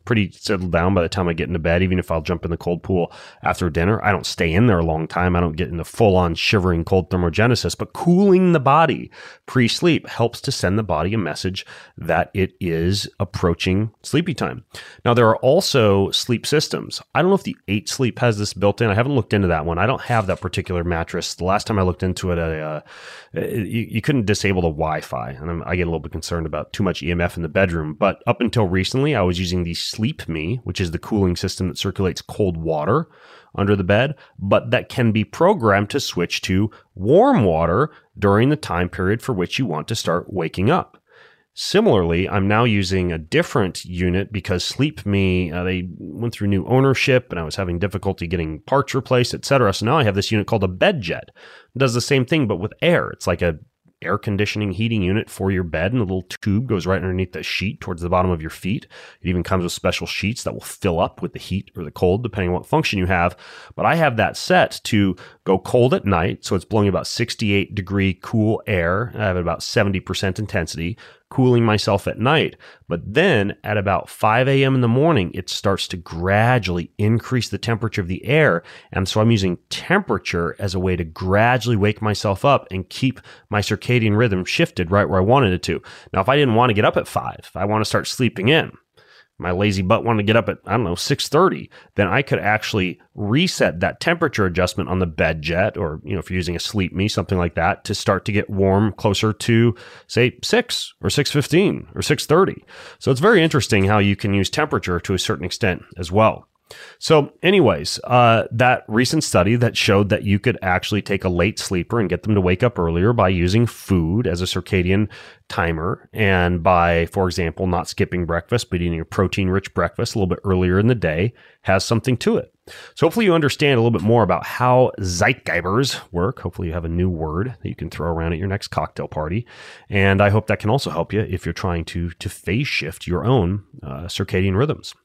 pretty settled down by the time I get into bed. Even if I'll jump in the cold pool after dinner, I don't stay in there a long time. I don't get into full-on shivering cold thermogenesis, but cooling the body pre-sleep helps to send the body a message that it is approaching sleepy time. Now, there are also sleep systems. I don't know if the eight Sleep has this built in. I haven't looked into that one. I don't have that particular mattress. The last time I looked into it, I, uh, you, you couldn't disable the Wi-Fi, and I'm, I get a little bit concerned about too much E M F in the bedroom. But up until recently, I was using the Sleep Me, which is the cooling system that circulates cold water under the bed, but that can be programmed to switch to warm water during the time period for which you want to start waking up. Similarly, I'm now using a different unit because Sleep Me, uh, they went through new ownership and I was having difficulty getting parts replaced, et cetera. So now I have this unit called a BedJet. It does the same thing, but with air. It's like a air conditioning heating unit for your bed, and a little tube goes right underneath the sheet towards the bottom of your feet. It even comes with special sheets that will fill up with the heat or the cold, depending on what function you have. But I have that set to go cold at night, so it's blowing about sixty-eight degree cool air. I have about seventy percent intensity, cooling myself at night. But then at about five a.m. in the morning, it starts to gradually increase the temperature of the air. And so I'm using temperature as a way to gradually wake myself up and keep my circadian rhythm shifted right where I wanted it to. Now, if I didn't want to get up at five, if I want to start sleeping in, my lazy butt wanted to get up at, I don't know, six thirty, then I could actually reset that temperature adjustment on the BedJet, or, you know, if you're using a Sleep Me, something like that, to start to get warm closer to, say, six or six fifteen or six thirty. So it's very interesting how you can use temperature to a certain extent as well. So anyways, uh, that recent study that showed that you could actually take a late sleeper and get them to wake up earlier by using food as a circadian timer, and by, for example, not skipping breakfast, but eating a protein-rich breakfast a little bit earlier in the day, has something to it. So hopefully you understand a little bit more about how Zeitgebers work. Hopefully you have a new word that you can throw around at your next cocktail party. And I hope that can also help you if you're trying to, to phase shift your own uh, circadian rhythms.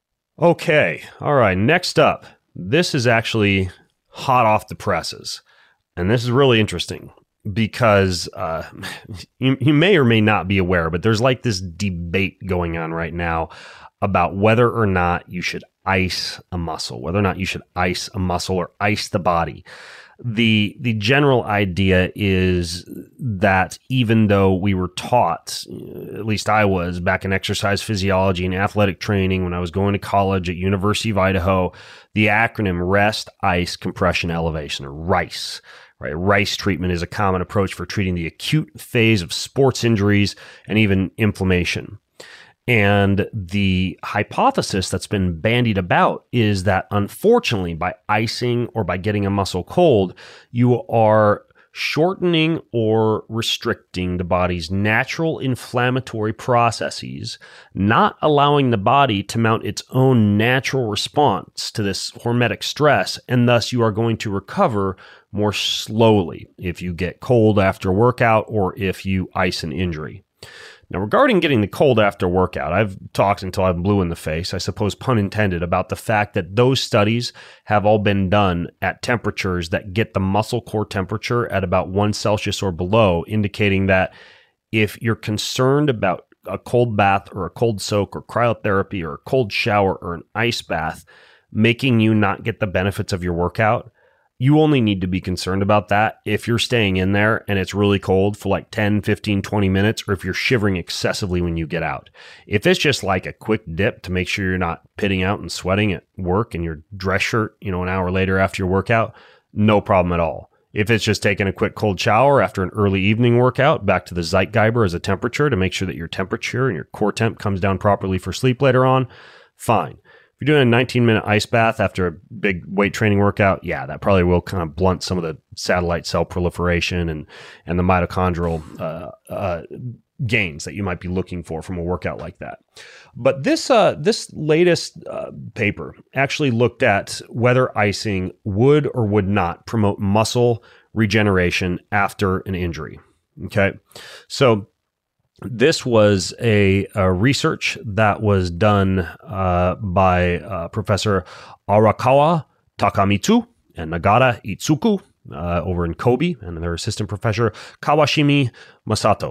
Okay, all right, next up, this is actually hot off the presses, and this is really interesting because uh, you, you may or may not be aware, but there's like this debate going on right now about whether or not you should ice a muscle, whether or not you should ice a muscle or ice the body. The the general idea is that even though we were taught, at least I was back in exercise physiology and athletic training when I was going to college at University of Idaho, the acronym Rest, Ice, Compression, Elevation, or RICE. Right? RICE treatment is a common approach for treating the acute phase of sports injuries and even inflammation. And the hypothesis that's been bandied about is that, unfortunately, by icing or by getting a muscle cold, you are shortening or restricting the body's natural inflammatory processes, not allowing the body to mount its own natural response to this hormetic stress, and thus you are going to recover more slowly if you get cold after a workout or if you ice an injury. Now, regarding getting the cold after workout, I've talked until I'm blue in the face, I suppose pun intended, about the fact that those studies have all been done at temperatures that get the muscle core temperature at about one Celsius or below, indicating that if you're concerned about a cold bath or a cold soak or cryotherapy or a cold shower or an ice bath making you not get the benefits of your workout, you only need to be concerned about that if you're staying in there and it's really cold for like ten, fifteen, twenty minutes, or if you're shivering excessively when you get out. If it's just like a quick dip to make sure you're not pitting out and sweating at work in your dress shirt, you know, an hour later after your workout, no problem at all. If it's just taking a quick cold shower after an early evening workout, back to the Zeitgeber as a temperature to make sure that your temperature and your core temp comes down properly for sleep later on, fine. If you're doing a nineteen minute ice bath after a big weight training workout, yeah, that probably will kind of blunt some of the satellite cell proliferation and, and the mitochondrial uh, uh, gains that you might be looking for from a workout like that. But this uh, this latest uh, paper actually looked at whether icing would or would not promote muscle regeneration after an injury. Okay, so this was a, a research that was done uh, by uh, Professor Arakawa Takamitsu and Nagata Itsuku uh, over in Kobe, and their assistant professor Kawashimi Masato.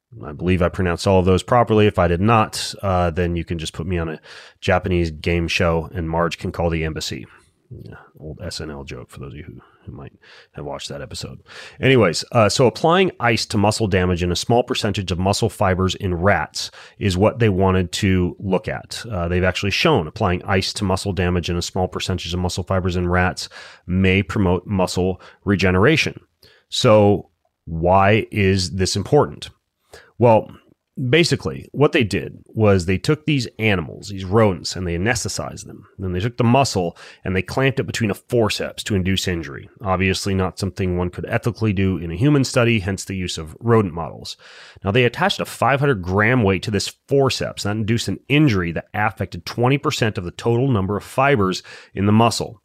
I believe I pronounced all of those properly. If I did not, uh, then you can just put me on a Japanese game show and Marge can call the embassy. Yeah, old S N L joke for those of you who, who might have watched that episode. Anyways, uh, so applying ice to muscle damage in a small percentage of muscle fibers in rats is what they wanted to look at. Uh, they've actually shown applying ice to muscle damage in a small percentage of muscle fibers in rats may promote muscle regeneration. So why is this important? Well, basically, what they did was they took these animals, these rodents, and they anesthetized them. Then they took the muscle and they clamped it between a forceps to induce injury. Obviously not something one could ethically do in a human study, hence the use of rodent models. Now, they attached a five hundred gram weight to this forceps. That induced an injury that affected twenty percent of the total number of fibers in the muscle.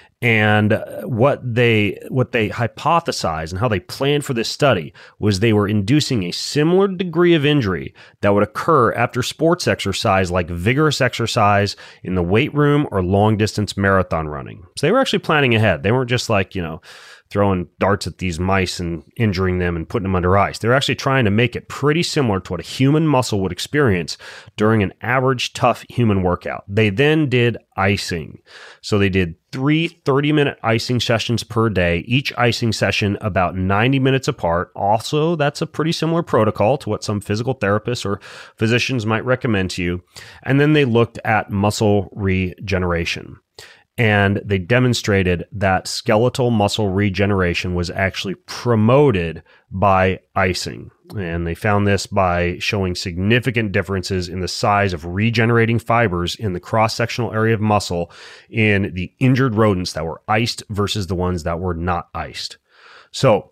And what they what they hypothesized and how they planned for this study was they were inducing a similar degree of injury that would occur after sports exercise, like vigorous exercise in the weight room or long distance marathon running. So they were actually planning ahead. They weren't just like, you know, throwing darts at these mice and injuring them and putting them under ice. They're actually trying to make it pretty similar to what a human muscle would experience during an average tough human workout. They then did icing. So they did three thirty-minute icing sessions per day, each icing session about ninety minutes apart. Also, that's a pretty similar protocol to what some physical therapists or physicians might recommend to you. And then they looked at muscle regeneration. And they demonstrated that skeletal muscle regeneration was actually promoted by icing. And they found this by showing significant differences in the size of regenerating fibers in the cross-sectional area of muscle in the injured rodents that were iced versus the ones that were not iced. So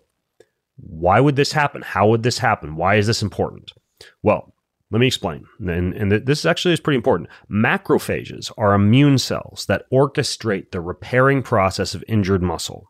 why would this happen? How would this happen? Why is this important? Well, let me explain. And, and this actually is pretty important. Macrophages are immune cells that orchestrate the repairing process of injured muscle.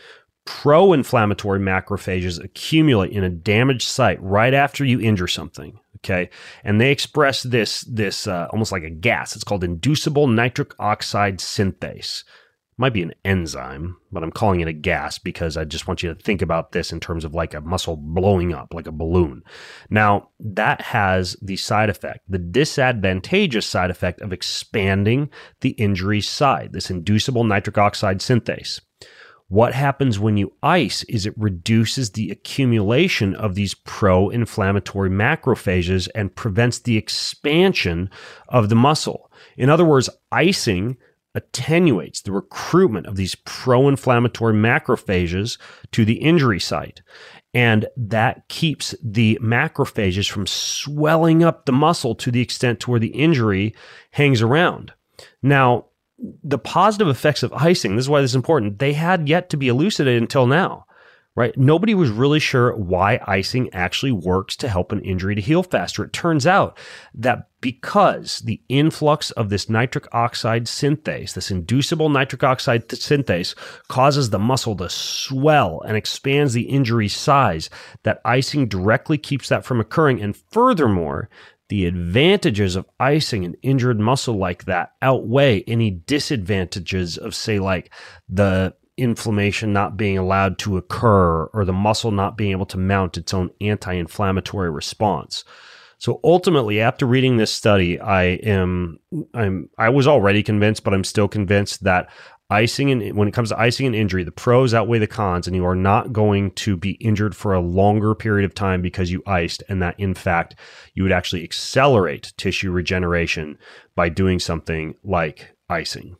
Pro-inflammatory macrophages accumulate in a damaged site right after you injure something. Okay. And they express this, this uh, almost like a gas. It's called inducible nitric oxide synthase. Might be an enzyme, but I'm calling it a gas because I just want you to think about this in terms of like a muscle blowing up, like a balloon. Now, that has the side effect, the disadvantageous side effect of expanding the injury side, this inducible nitric oxide synthase. What happens when you ice is it reduces the accumulation of these pro-inflammatory macrophages and prevents the expansion of the muscle. In other words, icing attenuates the recruitment of these pro-inflammatory macrophages to the injury site. And that keeps the macrophages from swelling up the muscle to the extent to where the injury hangs around. Now, the positive effects of icing, this is why this is important, they had yet to be elucidated until now, right? Nobody was really sure why icing actually works to help an injury to heal faster. It turns out that because the influx of this nitric oxide synthase, this inducible nitric oxide th- synthase, causes the muscle to swell and expands the injury size, that icing directly keeps that from occurring. And furthermore, the advantages of icing an injured muscle like that outweigh any disadvantages of, say, like the inflammation not being allowed to occur or the muscle not being able to mount its own anti-inflammatory response. So ultimately, after reading this study, I am I'm I was already convinced, but I'm still convinced that icing and when it comes to icing and injury, the pros outweigh the cons, and you are not going to be injured for a longer period of time because you iced, and that in fact you would actually accelerate tissue regeneration by doing something like icing.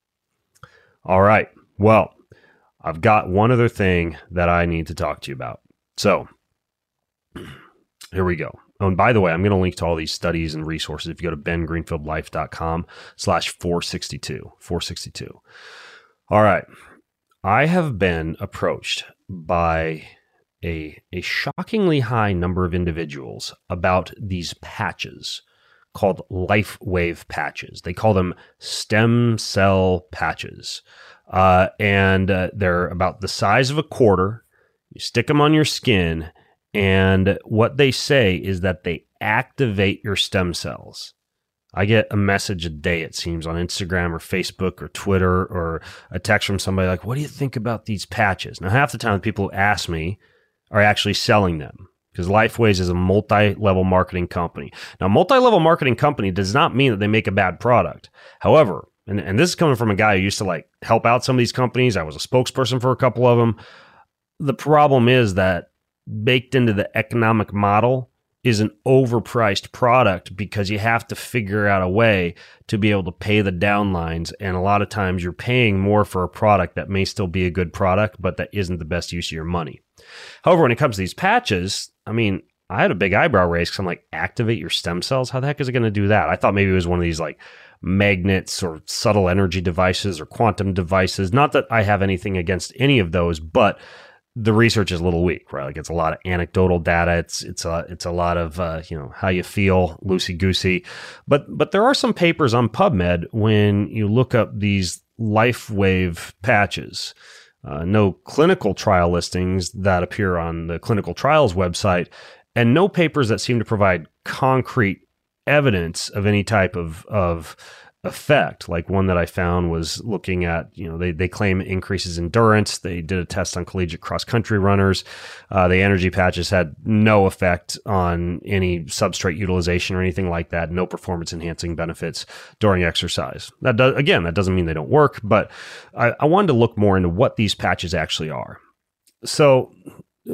All right, well, I've got one other thing that I need to talk to you about. So here we go. Oh, and by the way, I'm going to link to all these studies and resources if you go to ben greenfield life dot com slash four sixty-two. four sixty-two. All right. I have been approached by a, a shockingly high number of individuals about these patches called LifeWave patches. They call them stem cell patches. Uh, and uh, they're about the size of a quarter. You stick them on your skin, and what they say is that they activate your stem cells. I get a message a day, it seems, on Instagram or Facebook or Twitter, or a text from somebody like, what do you think about these patches? Now, half the time the people who ask me are actually selling them. because LifeWaves is a multi-level marketing company. Now, multi-level marketing company does not mean that they make a bad product. However, and, and this is coming from a guy who used to like help out some of these companies. I was a spokesperson for a couple of them. The problem is that baked into the economic model is an overpriced product because you have to figure out a way to be able to pay the downlines. And a lot of times you're paying more for a product that may still be a good product, but that isn't the best use of your money. However, when it comes to these patches, I mean, I had a big eyebrow raise because I'm like, activate your stem cells? How the heck is it going to do that? I thought maybe it was one of these like magnets or subtle energy devices or quantum devices. Not that I have anything against any of those, but the research is a little weak, right? Like it's a lot of anecdotal data. It's it's a it's a lot of uh, you know, how you feel, loosey goosey. But but there are some papers on PubMed when you look up these LifeWave patches. Uh, no clinical trial listings that appear on the clinical trials website, and no papers that seem to provide concrete evidence of any type of of effect. Like one that I found was looking at, you know, they, they claim increases endurance. They did a test on collegiate cross-country runners. Uh, the energy patches had no effect on any substrate utilization or anything like that. No performance-enhancing benefits during exercise. That does, again, that doesn't mean they don't work, but I, I wanted to look more into what these patches actually are. So uh,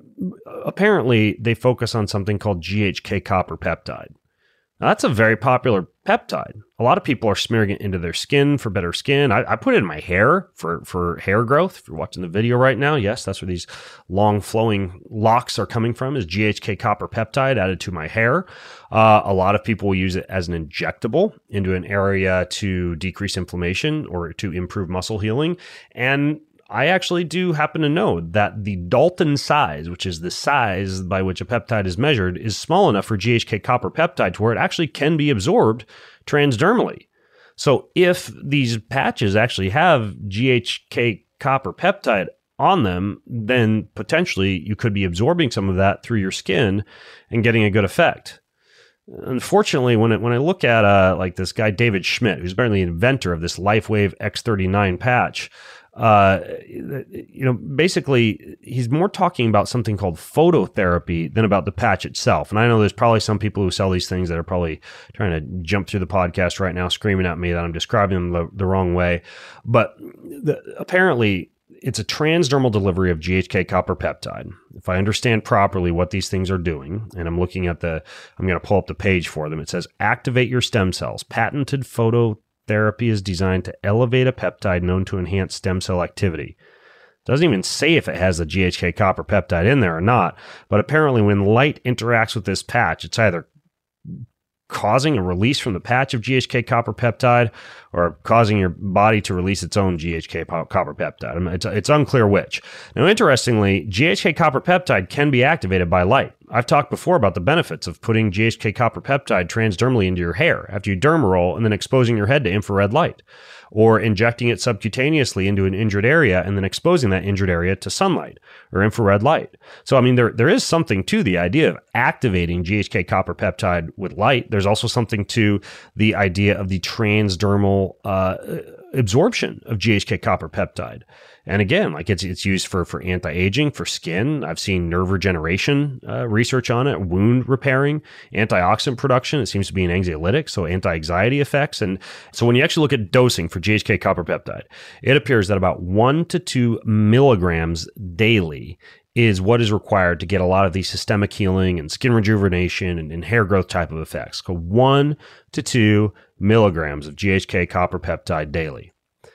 apparently they focus on something called G H K copper peptide. Now, that's a very popular peptide. A lot of people are smearing it into their skin for better skin. I, I put it in my hair for, for hair growth. If you're watching the video right now, yes, that's where these long flowing locks are coming from, is G H K copper peptide added to my hair. Uh, a lot of people will use it as an injectable into an area to decrease inflammation or to improve muscle healing. And I actually do happen to know that the Dalton size, which is the size by which a peptide is measured, is small enough for G H K copper peptide to where it actually can be absorbed transdermally. So if these patches actually have G H K copper peptide on them, then potentially you could be absorbing some of that through your skin and getting a good effect. Unfortunately, when it, when I look at uh, like this guy David Schmidt, who's apparently the inventor of this LifeWave X thirty-nine patch, Uh, you know, basically, he's more talking about something called phototherapy than about the patch itself. And I know there's probably some people who sell these things that are probably trying to jump through the podcast right now, screaming at me that I'm describing them the, the wrong way. But the, apparently, it's a transdermal delivery of G H K copper peptide. If I understand properly what these things are doing, and I'm looking at the, I'm going to pull up the page for them. It says, activate your stem cells, patented phototherapy. Therapy is designed to elevate a peptide known to enhance stem cell activity. Doesn't even say if it has the G H K copper peptide in there or not, but apparently when light interacts with this patch, it's either causing a release from the patch of G H K copper peptide or causing your body to release its own G H K copper peptide. I mean, it's, it's unclear which. Now, interestingly, G H K copper peptide can be activated by light. I've talked before about the benefits of putting G H K copper peptide transdermally into your hair after you derma roll and then exposing your head to infrared light, or injecting it subcutaneously into an injured area and then exposing that injured area to sunlight or infrared light. So, I mean, there there is something to the idea of activating G H K copper peptide with light. There's also something to the idea of the transdermal uh, absorption of G H K copper peptide. And again, like it's it's used for, for anti-aging, for skin. I've seen nerve regeneration uh, research on it, wound repairing, antioxidant production. It seems to be an anxiolytic, so anti-anxiety effects. And so when you actually look at dosing for G H K copper peptide, it appears that about one to two milligrams daily is what is required to get a lot of the systemic healing and skin rejuvenation and, and hair growth type of effects. So one to two milligrams of G H K copper peptide daily.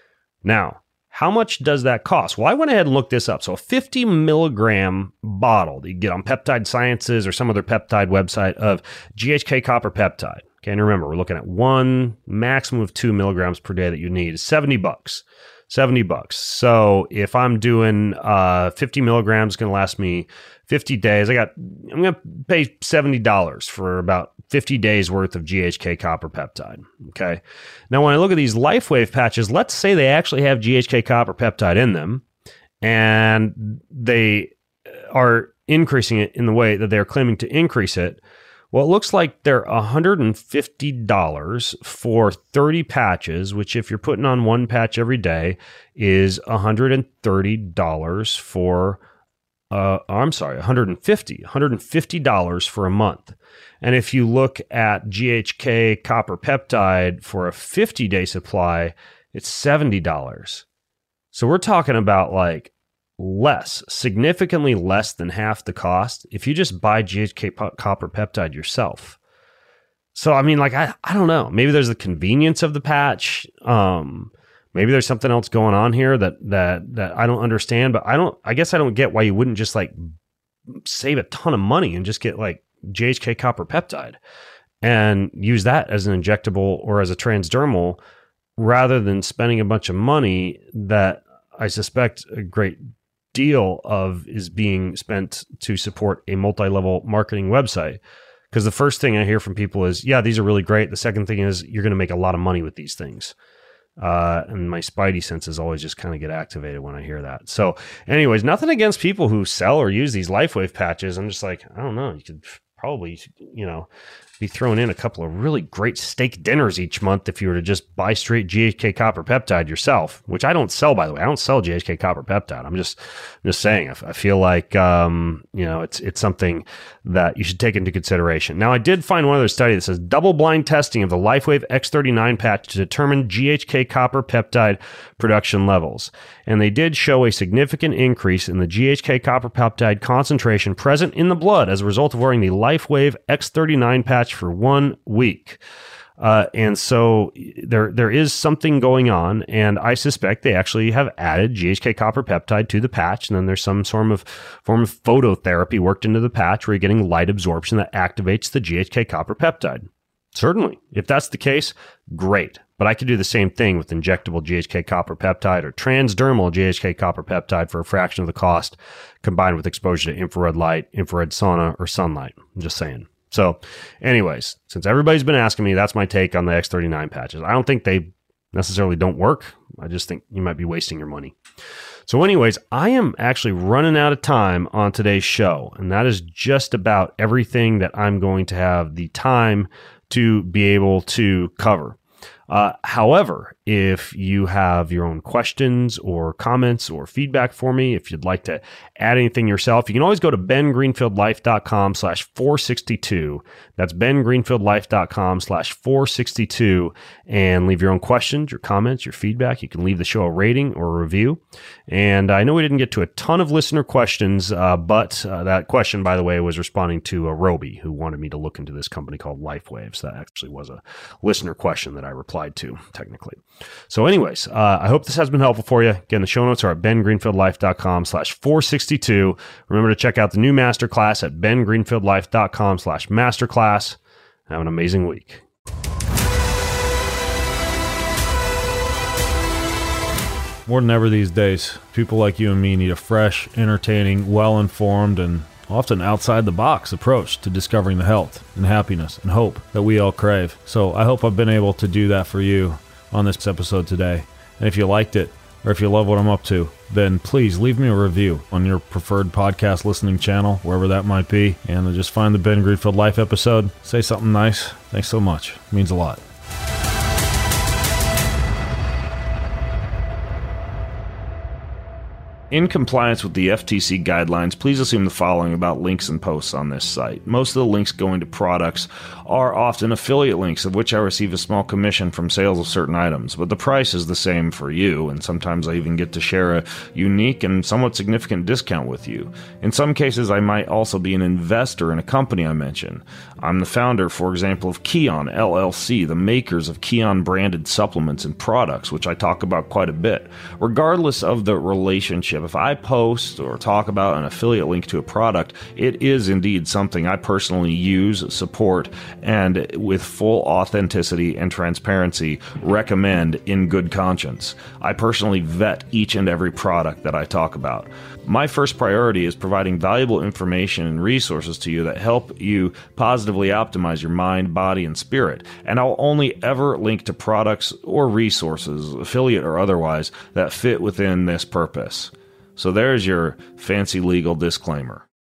Now, how much does that cost? Well, I went ahead and looked this up. So a fifty milligram bottle that you get on Peptide Sciences or some other peptide website of G H K copper peptide. Okay, and remember, we're looking at one maximum of two milligrams per day that you need. seventy bucks. seventy bucks. So if I'm doing uh, fifty milligrams, it's going to last me fifty days. I got, I'm going to pay seventy dollars for about fifty days worth of G H K copper peptide. Okay. Now, when I look at these LifeWave patches, let's say they actually have G H K copper peptide in them and they are increasing it in the way that they're claiming to increase it. Well, it looks like they're one hundred fifty dollars for thirty patches, which if you're putting on one patch every day is one hundred thirty dollars for uh, I'm sorry, one hundred fifty dollars, one hundred fifty dollars for a month. And if you look at G H K copper peptide for a fifty-day supply, it's seventy dollars. So we're talking about like less, significantly less than half the cost if you just buy G H K copper peptide yourself. So, I mean, like, I, I don't know. Maybe there's the convenience of the patch. Um, maybe there's something else going on here that, that, that I don't understand, but I don't, I guess I don't get why you wouldn't just like save a ton of money and just get like G H K copper peptide and use that as an injectable or as a transdermal rather than spending a bunch of money that I suspect a great deal of is being spent to support a multi-level marketing website. Because the first thing I hear from people is, yeah, these are really great. The second thing is you're going to make a lot of money with these things. Uh, and my spidey senses always just kind of get activated when I hear that. So anyways, nothing against people who sell or use these LifeWave patches. I'm just like, I don't know. You could probably, you know, be throwing in a couple of really great steak dinners each month if you were to just buy straight G H K copper peptide yourself, which I don't sell, by the way. I don't sell G H K copper peptide. I'm just, I'm just saying, I, I feel like, um, you know, it's, it's something that you should take into consideration. Now, I did find one other study that says double blind testing of the LifeWave X thirty-nine patch to determine G H K copper peptide production levels. And they did show a significant increase in the G H K copper peptide concentration present in the blood as a result of wearing the LifeWave X thirty-nine patch for one week. Uh, and so there there is something going on, and I suspect they actually have added G H K copper peptide to the patch, and then there's some sort of form of phototherapy worked into the patch where you're getting light absorption that activates the G H K copper peptide. Certainly, if that's the case, great. But I could do the same thing with injectable G H K copper peptide or transdermal G H K copper peptide for a fraction of the cost, combined with exposure to infrared light, infrared sauna, or sunlight. I'm just saying. So anyways, since everybody's been asking me, that's my take on the X thirty-nine patches. I don't think they necessarily don't work. I just think you might be wasting your money. So anyways, I am actually running out of time on today's show, and that is just about everything that I'm going to have the time to be able to cover. Uh, however, if you have your own questions or comments or feedback for me, if you'd like to add anything yourself, you can always go to bengreenfieldlife.com slash 462. That's bengreenfieldlife.com slash 462 and leave your own questions, your comments, your feedback. You can leave the show a rating or a review. And I know we didn't get to a ton of listener questions, uh, but uh, that question, by the way, was responding to a Roby who wanted me to look into this company called LifeWave. So that actually was a listener question that I replied to, technically. So anyways, uh, I hope this has been helpful for you. Again, the show notes are at bengreenfieldlife.com slash 462. Remember to check out the new masterclass at bengreenfieldlife.com slash masterclass. Have an amazing week. More than ever these days, people like you and me need a fresh, entertaining, well-informed, and often outside-the-box approach to discovering the health and happiness and hope that we all crave. So I hope I've been able to do that for you on this episode today. And if you liked it, or if you love what I'm up to, then please leave me a review on your preferred podcast listening channel, wherever that might be, and just find the Ben Greenfield Life episode. Say something nice. Thanks so much. It means a lot. In compliance with the F T C guidelines, please assume the following about links and posts on this site. Most of the links going to products are often affiliate links, of which I receive a small commission from sales of certain items, but the price is the same for you, and sometimes I even get to share a unique and somewhat significant discount with you. In some cases, I might also be an investor in a company I mention. I'm the founder, for example, of Kion L L C, the makers of Kion-branded supplements and products, which I talk about quite a bit. Regardless of the relationship, if I post or talk about an affiliate link to a product, it is indeed something I personally use, support, and with full authenticity and transparency recommend in good conscience. I personally vet each and every product that I talk about. My first priority is providing valuable information and resources to you that help you positively optimize your mind, body, and spirit. And I'll only ever link to products or resources, affiliate or otherwise, that fit within this purpose. So there's your fancy legal disclaimer.